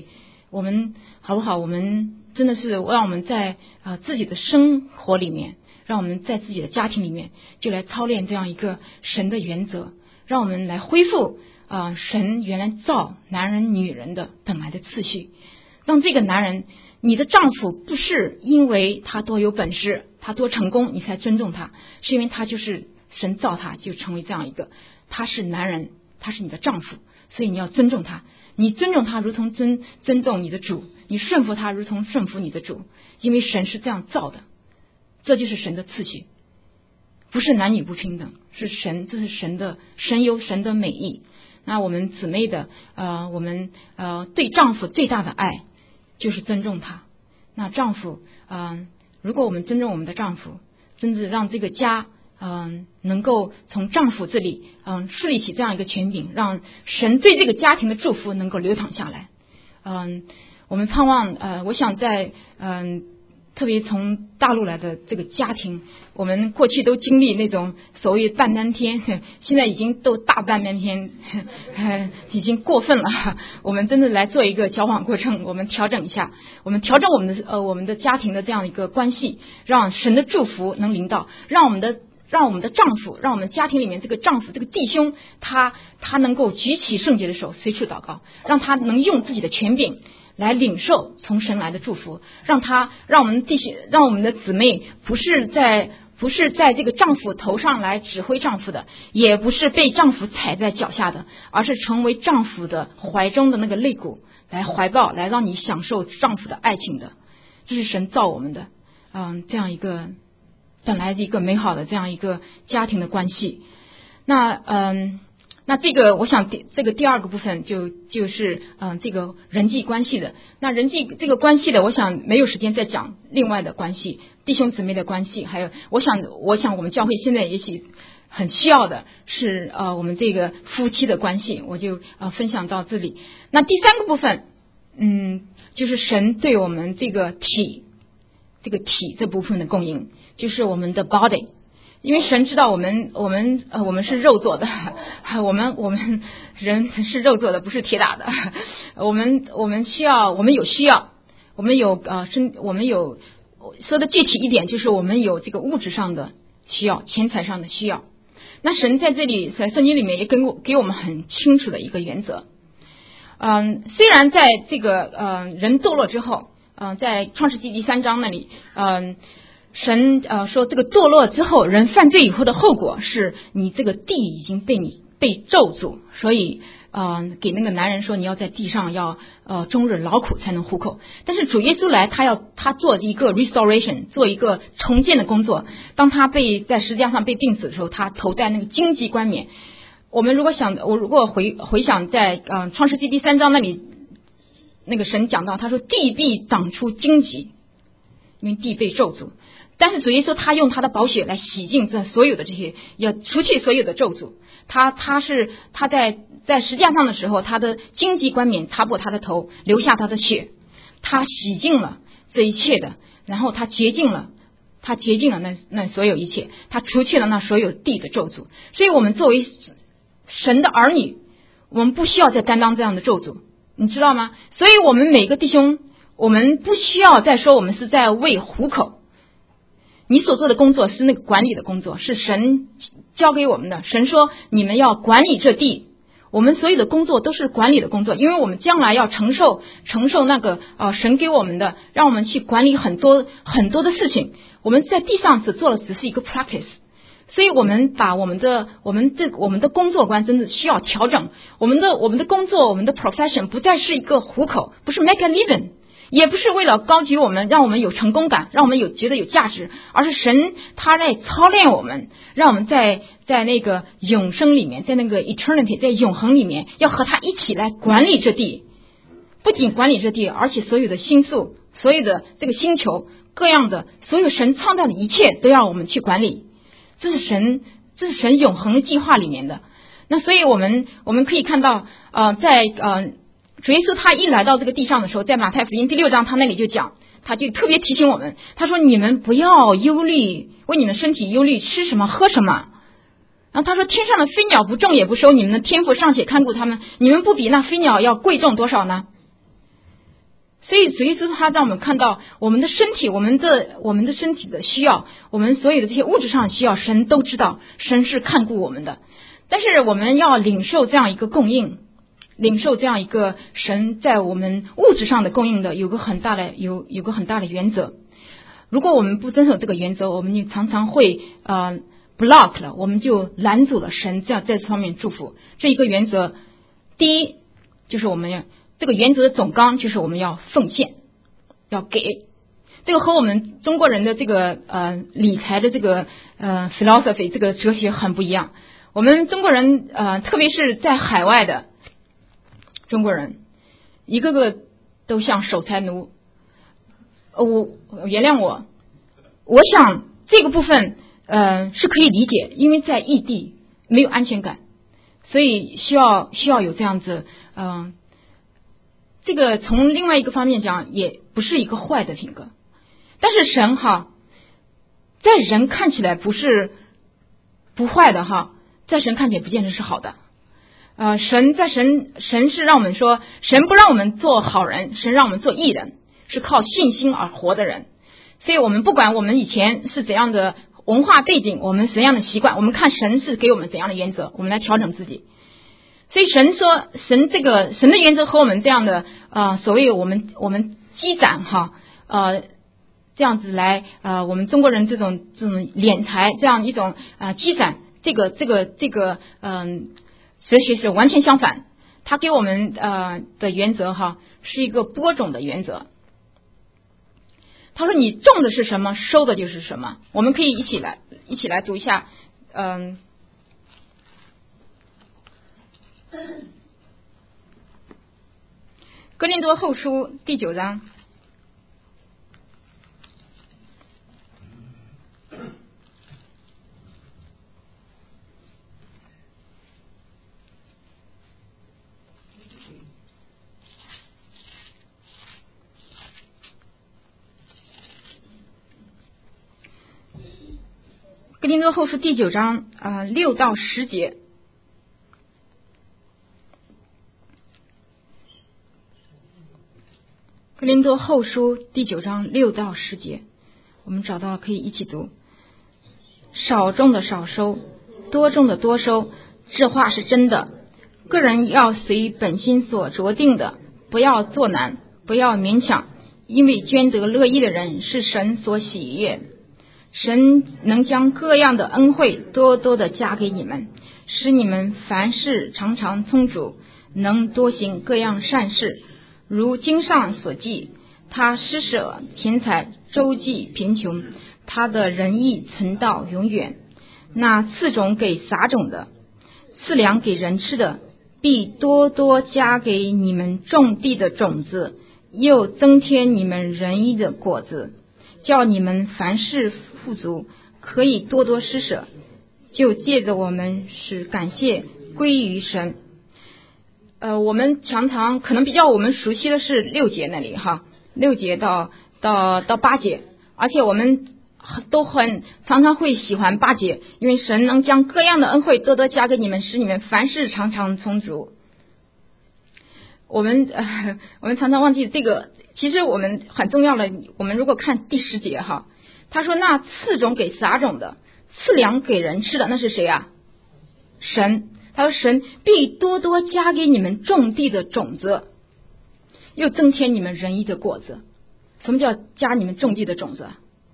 [SPEAKER 1] 我们好不好？我们真的是让我们在啊、呃、自己的生活里面，让我们在自己的家庭里面就来操练这样一个神的原则，让我们来恢复啊、呃、神原来造男人女人的本来的次序，让这个男人，你的丈夫不是因为他多有本事，他多成功你才尊重他，是因为他就是神造他就成为这样一个，他是男人，他是你的丈夫，所以你要尊重他，你尊重他如同尊尊重你的主，你顺服他如同顺服你的主，因为神是这样造的，这就是神的次序，不是男女不平等，是神，这是神的神有神的美意。那我们姊妹的呃，我们呃对丈夫最大的爱就是尊重他。那丈夫嗯、呃，如果我们尊重我们的丈夫，甚至让这个家嗯、呃、能够从丈夫这里嗯、呃、树立起这样一个权柄，让神对这个家庭的祝福能够流淌下来。嗯、呃，我们盼望呃，我想在嗯。呃特别从大陆来的这个家庭，我们过去都经历那种所谓半半天，现在已经都大半半天，已经过分了。我们真的来做一个矫枉过正，我们调整一下，我们调整我们的呃我们的家庭的这样一个关系，让神的祝福能临到，让我们的让我们的丈夫，让我们家庭里面这个丈夫这个弟兄，他他能够举起圣洁的手，随处祷告，让他能用自己的权柄来领受从神来的祝福，让他让我们弟兄让我们的姊妹不是在不是在这个丈夫头上来指挥丈夫的，也不是被丈夫踩在脚下的，而是成为丈夫的怀中的那个肋骨，来怀抱，来让你享受丈夫的爱情的。这是神造我们的嗯这样一个本来一个美好的这样一个家庭的关系。那嗯那这个我想这个第二个部分就就是嗯这个人际关系的。那人际这个关系的，我想没有时间再讲另外的关系，弟兄姊妹的关系，还有我想我想我们教会现在也许很需要的是呃我们这个夫妻的关系，我就呃分享到这里。那第三个部分嗯就是神对我们这个体这个体这部分的供应，就是我们的 body。因为神知道我们我们呃我们是肉做的，我们我们人是肉做的，不是铁打的。我们我们需要我们有需要，我们有呃身我们有说的具体一点，就是我们有这个物质上的需要，钱财上的需要。那神在这里在圣经里面也给我给我们很清楚的一个原则。嗯，虽然在这个呃人堕落之后，嗯、呃，在创世纪第三章那里，嗯、呃。神呃说这个堕落之后，人犯罪以后的后果是你这个地已经被你被咒诅，所以呃给那个男人说你要在地上要呃终日劳苦才能糊口。但是主耶稣来，他要他做一个 restoration， 做一个重建的工作。当他被在十字架上被钉死的时候，他头戴那个荆棘冠冕。我们如果想我如果回回想在呃创世纪第三章那里，那个神讲到，他说地必长出荆棘，因为地被咒诅。但是主耶稣他用他的宝血来洗净这所有的这些，要除去所有的咒诅。他他是他在在十字架上的时候，他的荆棘冠冕擦破他的头，留下他的血，他洗净了这一切的，然后他洁净了，他洁净了那那所有一切，他除去了那所有地的咒诅。所以我们作为神的儿女，我们不需要再担当这样的咒诅，你知道吗？所以我们每个弟兄，我们不需要再说我们是在为糊口。你所做的工作是那个管理的工作，是神交给我们的。神说你们要管理这地，我们所有的工作都是管理的工作，因为我们将来要承受承受那个呃神给我们的，让我们去管理很多很多的事情。我们在地上只做的只是一个 practice， 所以我们把我们的我们这我们的工作观真的需要调整。我们的我们的工作，我们的 profession 不再是一个糊口，不是 make a living。也不是为了高举我们，让我们有成功感，让我们有觉得有价值，而是神他在操练我们，让我们在在那个永生里面，在那个 eternity， 在永恒里面，要和他一起来管理这地。不仅管理这地，而且所有的星宿，所有的这个星球，各样的所有神创造的一切都要我们去管理。这是神这是神永恒的计划里面的。那所以我们我们可以看到呃在呃主耶稣他一来到这个地上的时候，在马太福音第六章他那里就讲，他就特别提醒我们，他说你们不要忧虑，为你们身体忧虑吃什么喝什么。然后他说天上的飞鸟不种也不收，你们的天父尚且看顾他们，你们不比那飞鸟要贵重多少呢？ 所以主耶稣他让我们看到我们的身体，我们的我们的身体的需要，我们所有的这些物质上的需要，神都知道，神是看顾我们的。但是我们要领受这样一个供应，领受这样一个神在我们物质上的供应的，有个很大的有有个很大的原则。如果我们不遵守这个原则，我们就常常会呃 block 了，我们就拦阻了神这样在这方面祝福。这一个原则，第一就是我们要这个原则的总纲就是我们要奉献，要给。这个和我们中国人的这个呃理财的这个呃 philosophy 这个哲学很不一样。我们中国人呃特别是在海外的中国人，一个个都像守财奴。我原谅我，我想这个部分呃是可以理解，因为在异地没有安全感，所以需要需要有这样子嗯。呃这个从另外一个方面讲，也不是一个坏的品格。但是神哈，在人看起来不是不坏的哈，在神看起来不见得是好的。呃，神在神神是让我们说，神不让我们做好人，神让我们做义人，是靠信心而活的人。所以我们不管我们以前是怎样的文化背景，我们怎样的习惯，我们看神是给我们怎样的原则，我们来调整自己。所以神说，神这个神的原则和我们这样的呃所谓我们我们积攒哈呃这样子来呃我们中国人这种这种敛财这样一种呃积攒这个这个这个嗯、呃、哲学是完全相反。他给我们呃的原则哈是一个播种的原则。他说你种的是什么，收的就是什么。我们可以一起来一起来读一下嗯。呃哥林多后书第九章，哥林多后书第九章啊六到十节。哥林多后书第九章六到十节，我们找到了，可以一起读。少种的少收，多种的多收，这话是真的。个人要随本心所酌定的，不要作难，不要勉强，因为捐得乐意的人是神所喜悦的。神能将各样的恩惠多多的加给你们，使你们凡事常常充足，能多行各样善事。如经上所记，他施舍钱财，周济贫穷，他的仁义存到永远。那赐种给撒种的，赐粮给人吃的，必多多加给你们种地的种子，又增添你们仁义的果子，叫你们凡事富足，可以多多施舍，就借着我们使感谢归于神。呃，我们常常可能比较我们熟悉的是六节那里哈，六节到到到八节，而且我们都很常常会喜欢八节，因为神能将各样的恩惠多多加给你们，使你们凡事常常充足。我们呃，我们常常忘记这个，其实我们很重要的。我们如果看第十节哈，他说那赐种给撒种的，赐粮给人吃的，那是谁啊？神。他说神必多多加给你们种地的种子，又增添你们仁义的果子。什么叫加你们种地的种子？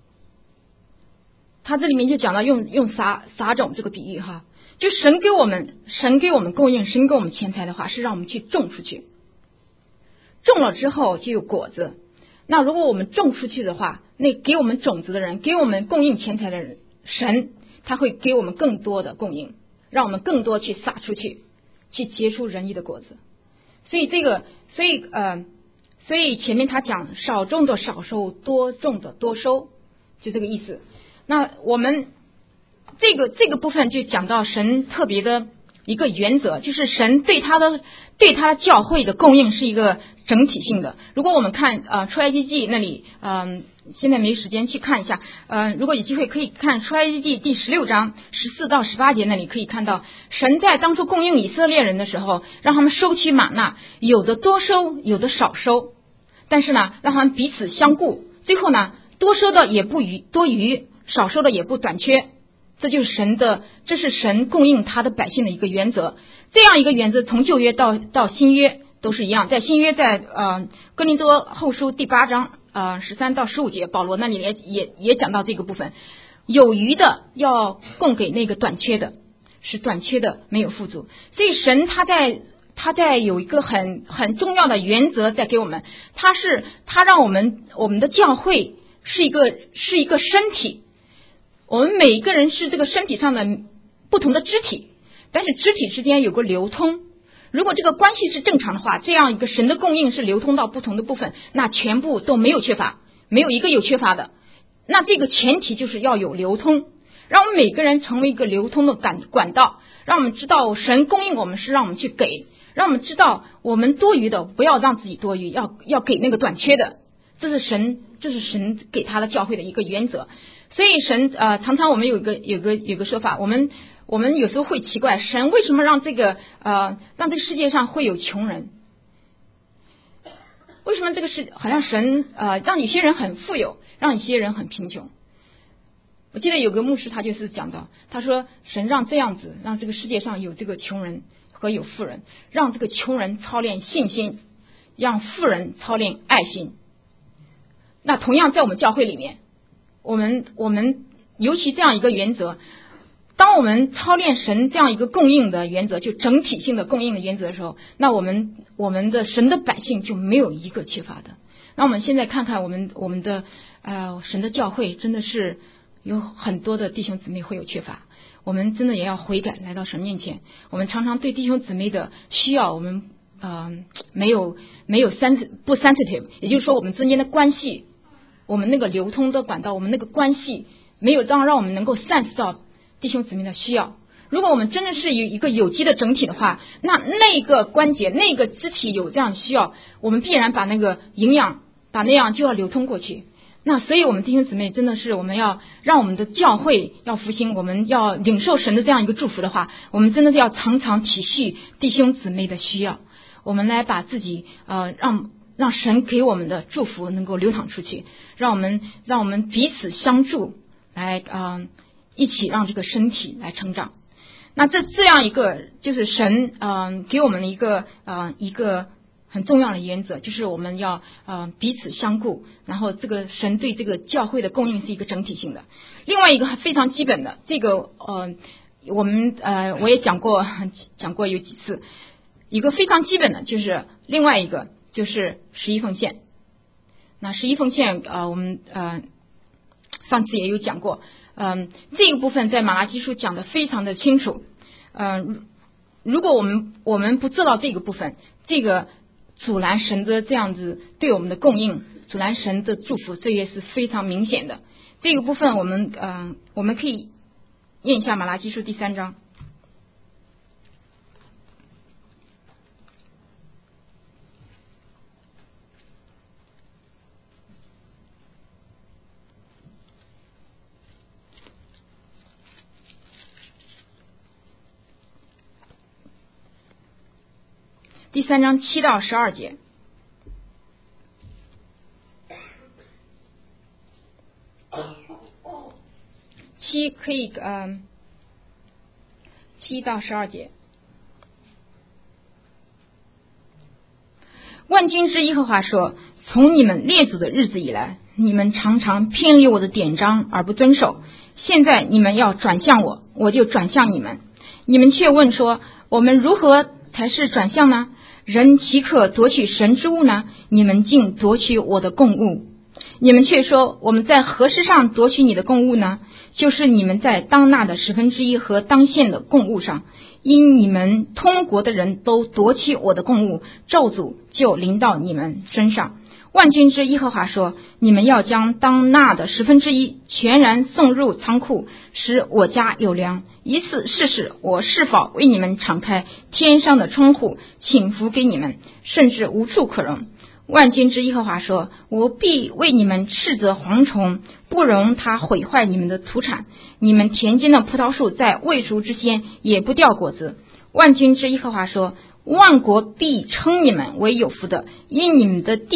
[SPEAKER 1] 他这里面就讲到用用撒撒种这个比喻哈，就神给我们神给我们供应，神给我们钱财的话，是让我们去种出去，种了之后就有果子。那如果我们种出去的话，那给我们种子的人，给我们供应钱财的人，神他会给我们更多的供应，让我们更多去撒出去，去结出仁义的果子。所以这个，所以呃，所以前面他讲少种的少收，多种的多收，就这个意思。那我们这个这个部分就讲到神特别的一个原则，就是神对他的对他的教会的供应是一个整体性的。如果我们看呃出埃及记那里，嗯、呃，现在没时间去看一下，呃，如果有机会可以看出埃及记第十六章十四到十八节那里，可以看到神在当初供应以色列人的时候，让他们收取玛纳，有的多收，有的少收。 但是呢，让他们彼此相顾，最后呢，多收的也不余多余，少收的也不短缺。这就是神的，这是神供应他的百姓的一个原则。这样一个原则，从旧约到到新约都是一样。在新约，在呃哥林多后书第八章呃十三到十五节，保罗那里也也也讲到这个部分，有余的要供给那个短缺的，使短缺的没有富足。所以神他在他在有一个很很重要的原则在给我们，他是他让我们我们的教会是一个是一个身体，我们每一个人是这个身体上的不同的肢体，但是肢体之间有个流通。如果这个关系是正常的话，这样一个神的供应是流通到不同的部分，那全部都没有缺乏，没有一个有缺乏的。那这个前提就是要有流通，让我们每个人成为一个流通的管管道，让我们知道神供应我们是让我们去给，让我们知道我们多余的不要让自己多余，要要给那个短缺的。这是神，这是神给他的教会的一个原则。所以神呃，常常我们有一个有个有个说法，我们我们有时候会奇怪，神为什么让这个呃让这个世界上会有穷人？为什么这个是好像神呃让有些人很富有，让有些人很贫穷？我记得有个牧师他就是讲到，他说神让这样子，让这个世界上有这个穷人和有富人，让这个穷人操练信心，让富人操练爱心。那同样在我们教会里面，我们我们尤其这样一个原则，当我们操练神这样一个供应的原则，就整体性的供应的原则的时候，那我们我们的神的百姓就没有一个缺乏的。那我们现在看看我们我们的呃神的教会，真的是有很多的弟兄姊妹会有缺乏，我们真的也要悔改，来到神面前。我们常常对弟兄姊妹的需要，我们呃没有没有 sens 不 sensitive， 也就是说我们之间的关系，我们那个流通的管道，我们那个关系没有让让我们能够 sense 到弟兄姊妹的需要。如果我们真的是有一个有机的整体的话，那那个关节那个肢体有这样的需要，我们必然把那个营养把那样就要流通过去。那所以我们弟兄姊妹真的是我们要让我们的教会要复兴，我们要领受神的这样一个祝福的话，我们真的是要常常体恤弟兄姊妹的需要，我们来把自己呃让让神给我们的祝福能够流淌出去，让我们让我们彼此相助，来啊、呃、一起让这个身体来成长。那这这样一个就是神嗯、呃、给我们的一个呃一个很重要的原则，就是我们要呃彼此相顾，然后这个神对这个教会的供应是一个整体性的。另外一个非常基本的，这个呃我们呃我也讲过讲过有几次，一个非常基本的就是另外一个就是十一奉献。那十一奉献呃我们呃上次也有讲过，嗯、呃、这个部分在马拉基书讲的非常的清楚。嗯、呃、如果我们我们不做到这个部分，这个阻拦神的这样子对我们的供应，阻拦神的祝福，这也是非常明显的。这个部分我们呃我们可以念一下马拉基书第三章。第三章七到十二节，七可以呃七到十二节。万军之耶和华说：从你们列祖的日子以来，你们常常偏离我的典章而不遵守，现在你们要转向我，我就转向你们。你们却问说：我们如何才是转向呢？人岂可夺取神之物呢？你们竟夺取我的供物。你们却说：我们在何事上夺取你的供物呢？就是你们在当纳的十分之一和当献的供物上，因你们通国的人都夺取我的供物，咒诅就临到你们身上。万军之耶和华说：你们要将当纳的十分之一全然送入仓库，使我家有粮，以此试试我是否为你们敞开天上的窗户，倾福给你们，甚至无处可容。万军之耶和华说：我必为你们斥责蝗虫，不容它毁坏你们的土产，你们田间的葡萄树在未熟之先也不掉果子。万军之耶和华说：万国必称你们为有福的，因你们的地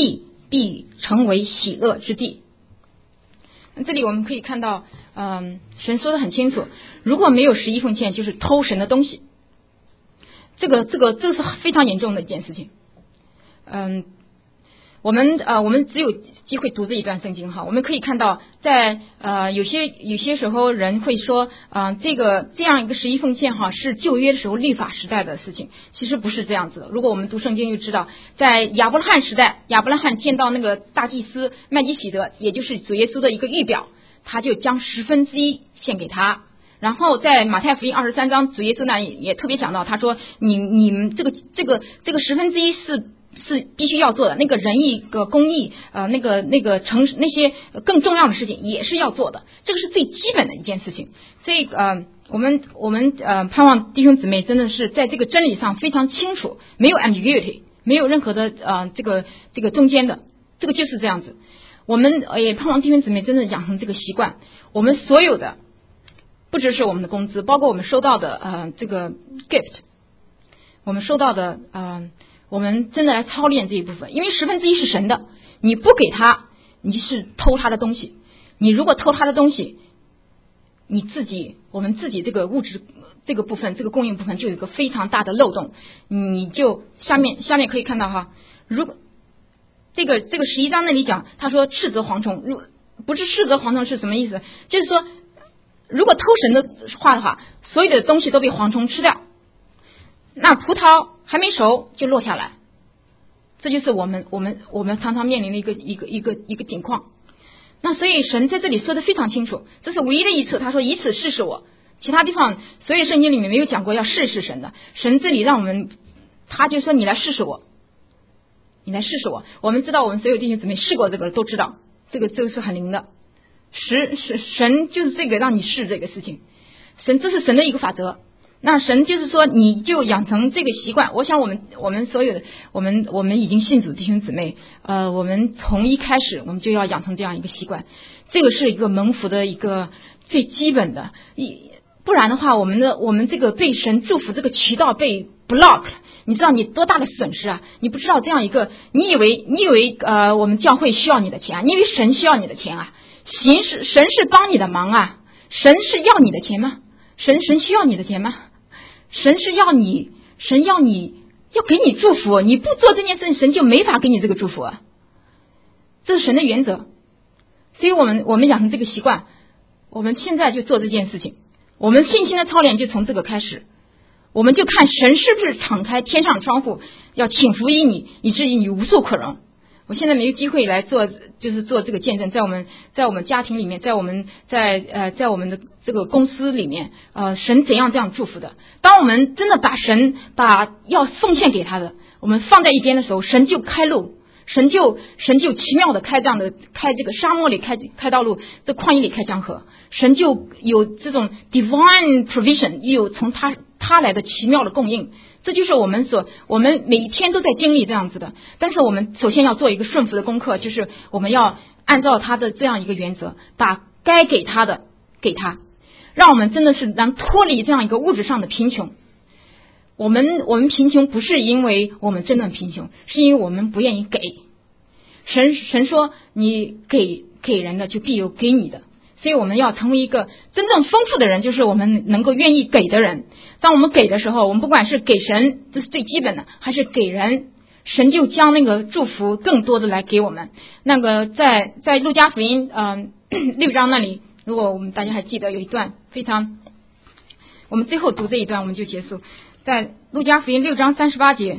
[SPEAKER 1] 必成为喜乐之地。那这里我们可以看到，嗯，神说得很清楚，如果没有十一奉献，就是偷神的东西。这个这个这个是非常严重的一件事情。嗯，我们呃我们只有机会读这一段圣经哈，我们可以看到在呃有些有些时候人会说，啊、呃、这个这样一个十一奉献哈是旧约的时候律法时代的事情，其实不是这样子的。如果我们读圣经就知道，在亚伯拉罕时代，亚伯拉罕见到那个大祭司麦基洗德，也就是主耶稣的一个预表，他就将十分之一献给他。然后在马太福音二十三章，主耶稣那也特别讲到，他说你你们这个这个这个十分之一是是必须要做的，那个仁义个公义呃那个那个成那些更重要的事情也是要做的，这个是最基本的一件事情。所以呃我们我们呃盼望弟兄姊妹真的是在这个真理上非常清楚，没有 ambiguity， 没有任何的呃这个这个中间的，这个就是这样子。我们也盼望弟兄姊妹真的养成这个习惯，我们所有的不只是我们的工资，包括我们收到的呃这个 gift， 我们收到的呃我们真的来操练这一部分，因为十分之一是神的，你不给他，你是偷他的东西。你如果偷他的东西，你自己我们自己这个物质这个部分这个供应部分就有一个非常大的漏洞。你就下面下面可以看到哈，如果这个这个十一章那里讲，他说斥责蝗虫，如不是斥责蝗虫是什么意思？就是说如果偷神的话的话，所有的东西都被蝗虫吃掉，那葡萄还没熟就落下来，这就是我们我们我们常常面临的一个一个一个一个情况。那所以神在这里说的非常清楚，这是唯一的一处，他说以此试试我，其他地方所有圣经里面没有讲过要试试神的。神这里让我们，他就说你来试试我，你来试试我。我们知道我们所有弟兄姊妹试过这个都知道，这个这个是很灵的。神神神就是这个让你试这个事情，神这是神的一个法则。那神就是说你就养成这个习惯。我想我们我们所有的我们我们已经信主弟兄姊妹，呃我们从一开始我们就要养成这样一个习惯，这个是一个蒙福的一个最基本的，一不然的话我们的我们这个被神祝福这个渠道被 block， 你知道你多大的损失啊？你不知道这样一个，你以为你以为呃我们教会需要你的钱啊？你以为神需要你的钱啊？神是神是帮你的忙啊，神是要你的钱吗？神神需要你的钱吗？神是要你，神要你要给你祝福，你不做这件事，神就没法给你这个祝福啊，这是神的原则。所以我们我们养成这个习惯，我们现在就做这件事情，我们信心的操练就从这个开始，我们就看神是不是敞开天上的窗户，要请福于你，以至于你无所可容。我现在没有机会来做，就是做这个见证，在我们在我们家庭里面，在我们在呃在我们的这个公司里面，呃神怎样这样祝福的。当我们真的把神把要奉献给他的我们放在一边的时候，神就开路，神就神就奇妙的开这样的开这个沙漠里开开道路，这旷野里开江河，神就有这种 divine provision， 有从他他来的奇妙的供应。这就是我们所我们每一天都在经历这样子的。但是我们首先要做一个顺服的功课，就是我们要按照他的这样一个原则，把该给他的给他，让我们真的是能脱离这样一个物质上的贫穷。我们我们贫穷不是因为我们真的贫穷，是因为我们不愿意给。神神说你给给人的就必有给你的，所以我们要成为一个真正丰富的人，就是我们能够愿意给的人。当我们给的时候，我们不管是给神，这是最基本的，还是给人，神就将那个祝福更多的来给我们。那个在在路加福音嗯、呃、六章那里，如果我们大家还记得有一段非常，我们最后读这一段我们就结束。在路加福音六章三十八节，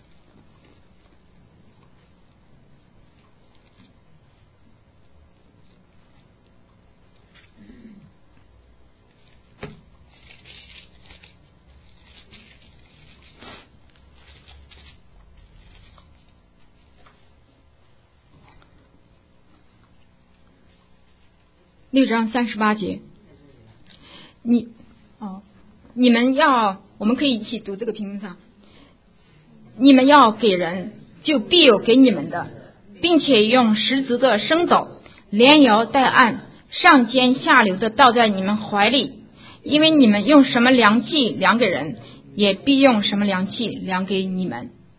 [SPEAKER 1] 六章三十八节，你哦，你们要，我们可以一起读这个屏幕上，你们要给人，就必有给你们的，并且用十足的升斗，连摇带按，上尖下流的倒在你们怀里，因为你们用什么量器量给人，也必用什么量器量给你们。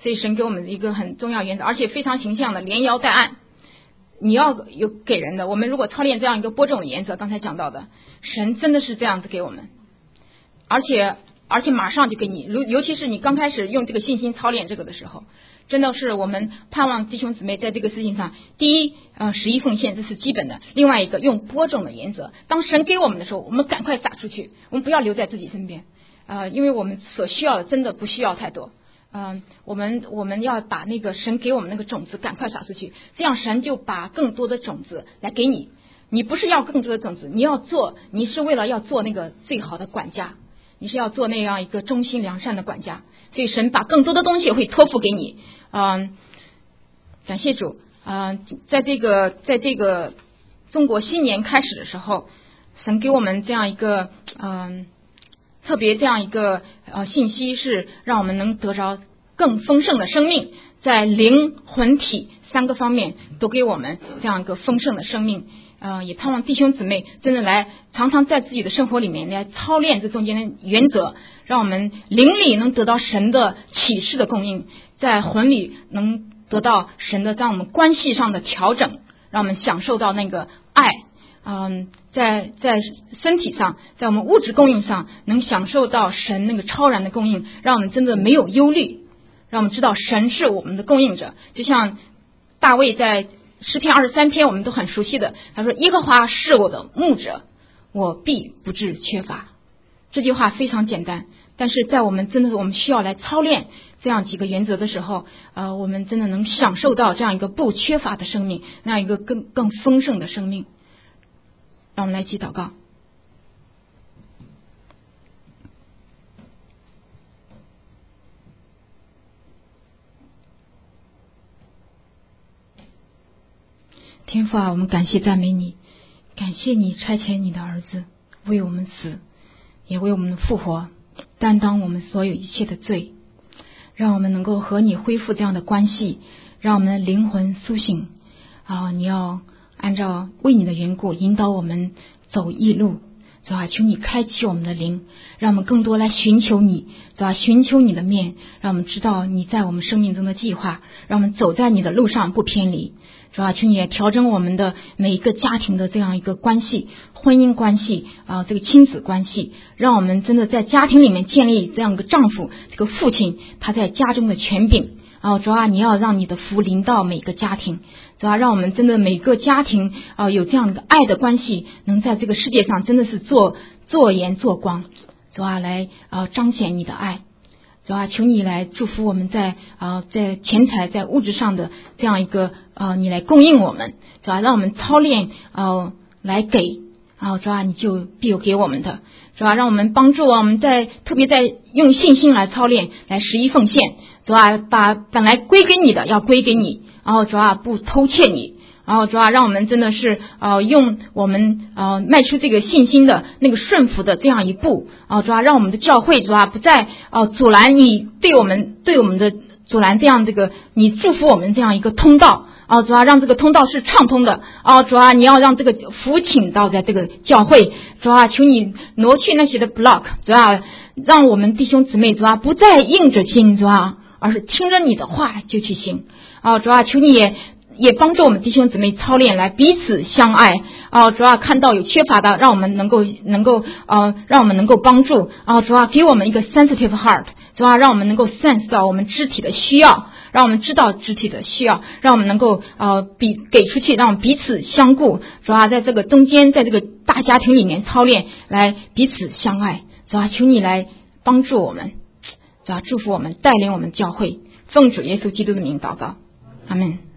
[SPEAKER 1] 所以神给我们一个很重要原则，而且非常形象的连摇带按，你要有给人的。我们如果操练这样一个播种的原则，刚才讲到的，神真的是这样子给我们，而且而且马上就给你，尤其是你刚开始用这个信心操练这个的时候，真的是我们盼望弟兄姊妹在这个事情上，第一，呃，十一奉献这是基本的；另外一个，用播种的原则，当神给我们的时候，我们赶快撒出去，我们不要留在自己身边，呃，因为我们所需要的真的不需要太多。嗯、呃，我们我们要把那个神给我们那个种子赶快撒出去，这样神就把更多的种子来给你。你不是要更多的种子，你要做，你是为了要做那个最好的管家，你是要做那样一个忠心良善的管家，所以神把更多的东西会托付给你。嗯、呃，感谢主。嗯、呃，在这个在这个中国新年开始的时候，神给我们这样一个嗯。呃特别这样一个呃信息，是让我们能得着更丰盛的生命，在灵魂体三个方面都给我们这样一个丰盛的生命。呃，也盼望弟兄姊妹真的来常常在自己的生活里面来操练这中间的原则，让我们灵里能得到神的启示的供应，在魂里能得到神的在我们关系上的调整，让我们享受到那个爱。嗯，在在身体上，在我们物质供应上，能享受到神那个超然的供应，让我们真的没有忧虑，让我们知道神是我们的供应者。就像大卫在诗篇二十三篇我们都很熟悉的，他说：“耶和华是我的牧者，我必不致缺乏。”这句话非常简单，但是在我们真的是我们需要来操练这样几个原则的时候，呃，我们真的能享受到这样一个不缺乏的生命，那样一个更更丰盛的生命。让我们来一起祷告。天父啊，我们感谢赞美你，感谢你差遣你的儿子为我们死，也为我们复活，担当我们所有一切的罪，让我们能够和你恢复这样的关系，让我们的灵魂苏醒啊！你要按照为你的缘故引导我们走义路，主啊，求你开启我们的灵，让我们更多来寻求你，主啊，寻求你的面，让我们知道你在我们生命中的计划，让我们走在你的路上不偏离。主啊，求你也调整我们的每一个家庭的这样一个关系，婚姻关系啊，这个亲子关系，让我们真的在家庭里面建立这样一个丈夫，这个父亲他在家中的权柄。啊，主啊，你要让你的福临到每个家庭，主啊，让我们真的每个家庭啊有这样的爱的关系，能在这个世界上真的是做做盐做光，主啊，来啊彰显你的爱，主啊，求你来祝福我们在啊在钱财在物质上的这样一个啊你来供应我们，主啊，让我们操练啊来给啊，主啊，你就必有给我们的，主啊，让我们帮助我们在特别在用信心来操练，来十一奉献。主啊，把本来归给你的要归给你，然后主啊不偷窃你，然后主啊让我们真的是呃用我们呃迈出这个信心的那个顺服的这样一步啊，主啊让我们的教会主啊不再呃阻拦你对我们对我们的阻拦这样这个你祝福我们这样一个通道啊，主啊让这个通道是畅通的啊，主啊你要让这个福倾倒在这个教会，主啊求你挪去那些的 block， 主啊让我们弟兄姊妹主啊不再硬着心，主啊而是听着你的话就去行啊！主啊，求你也也帮助我们弟兄姊妹操练，来彼此相爱啊！主啊，看到有缺乏的，让我们能够能够呃，让我们能够帮助啊！主啊，给我们一个 sensitive heart， 主啊，让我们能够 sense 到我们肢体的需要，让我们知道肢体的需要，让我们能够呃比给出去，让我们彼此相顾。主啊，在这个中间，在这个大家庭里面操练，来彼此相爱。主啊，求你来帮助我们。主啊，祝福我们，带领我们教会，奉主耶稣基督的名祷告，阿们。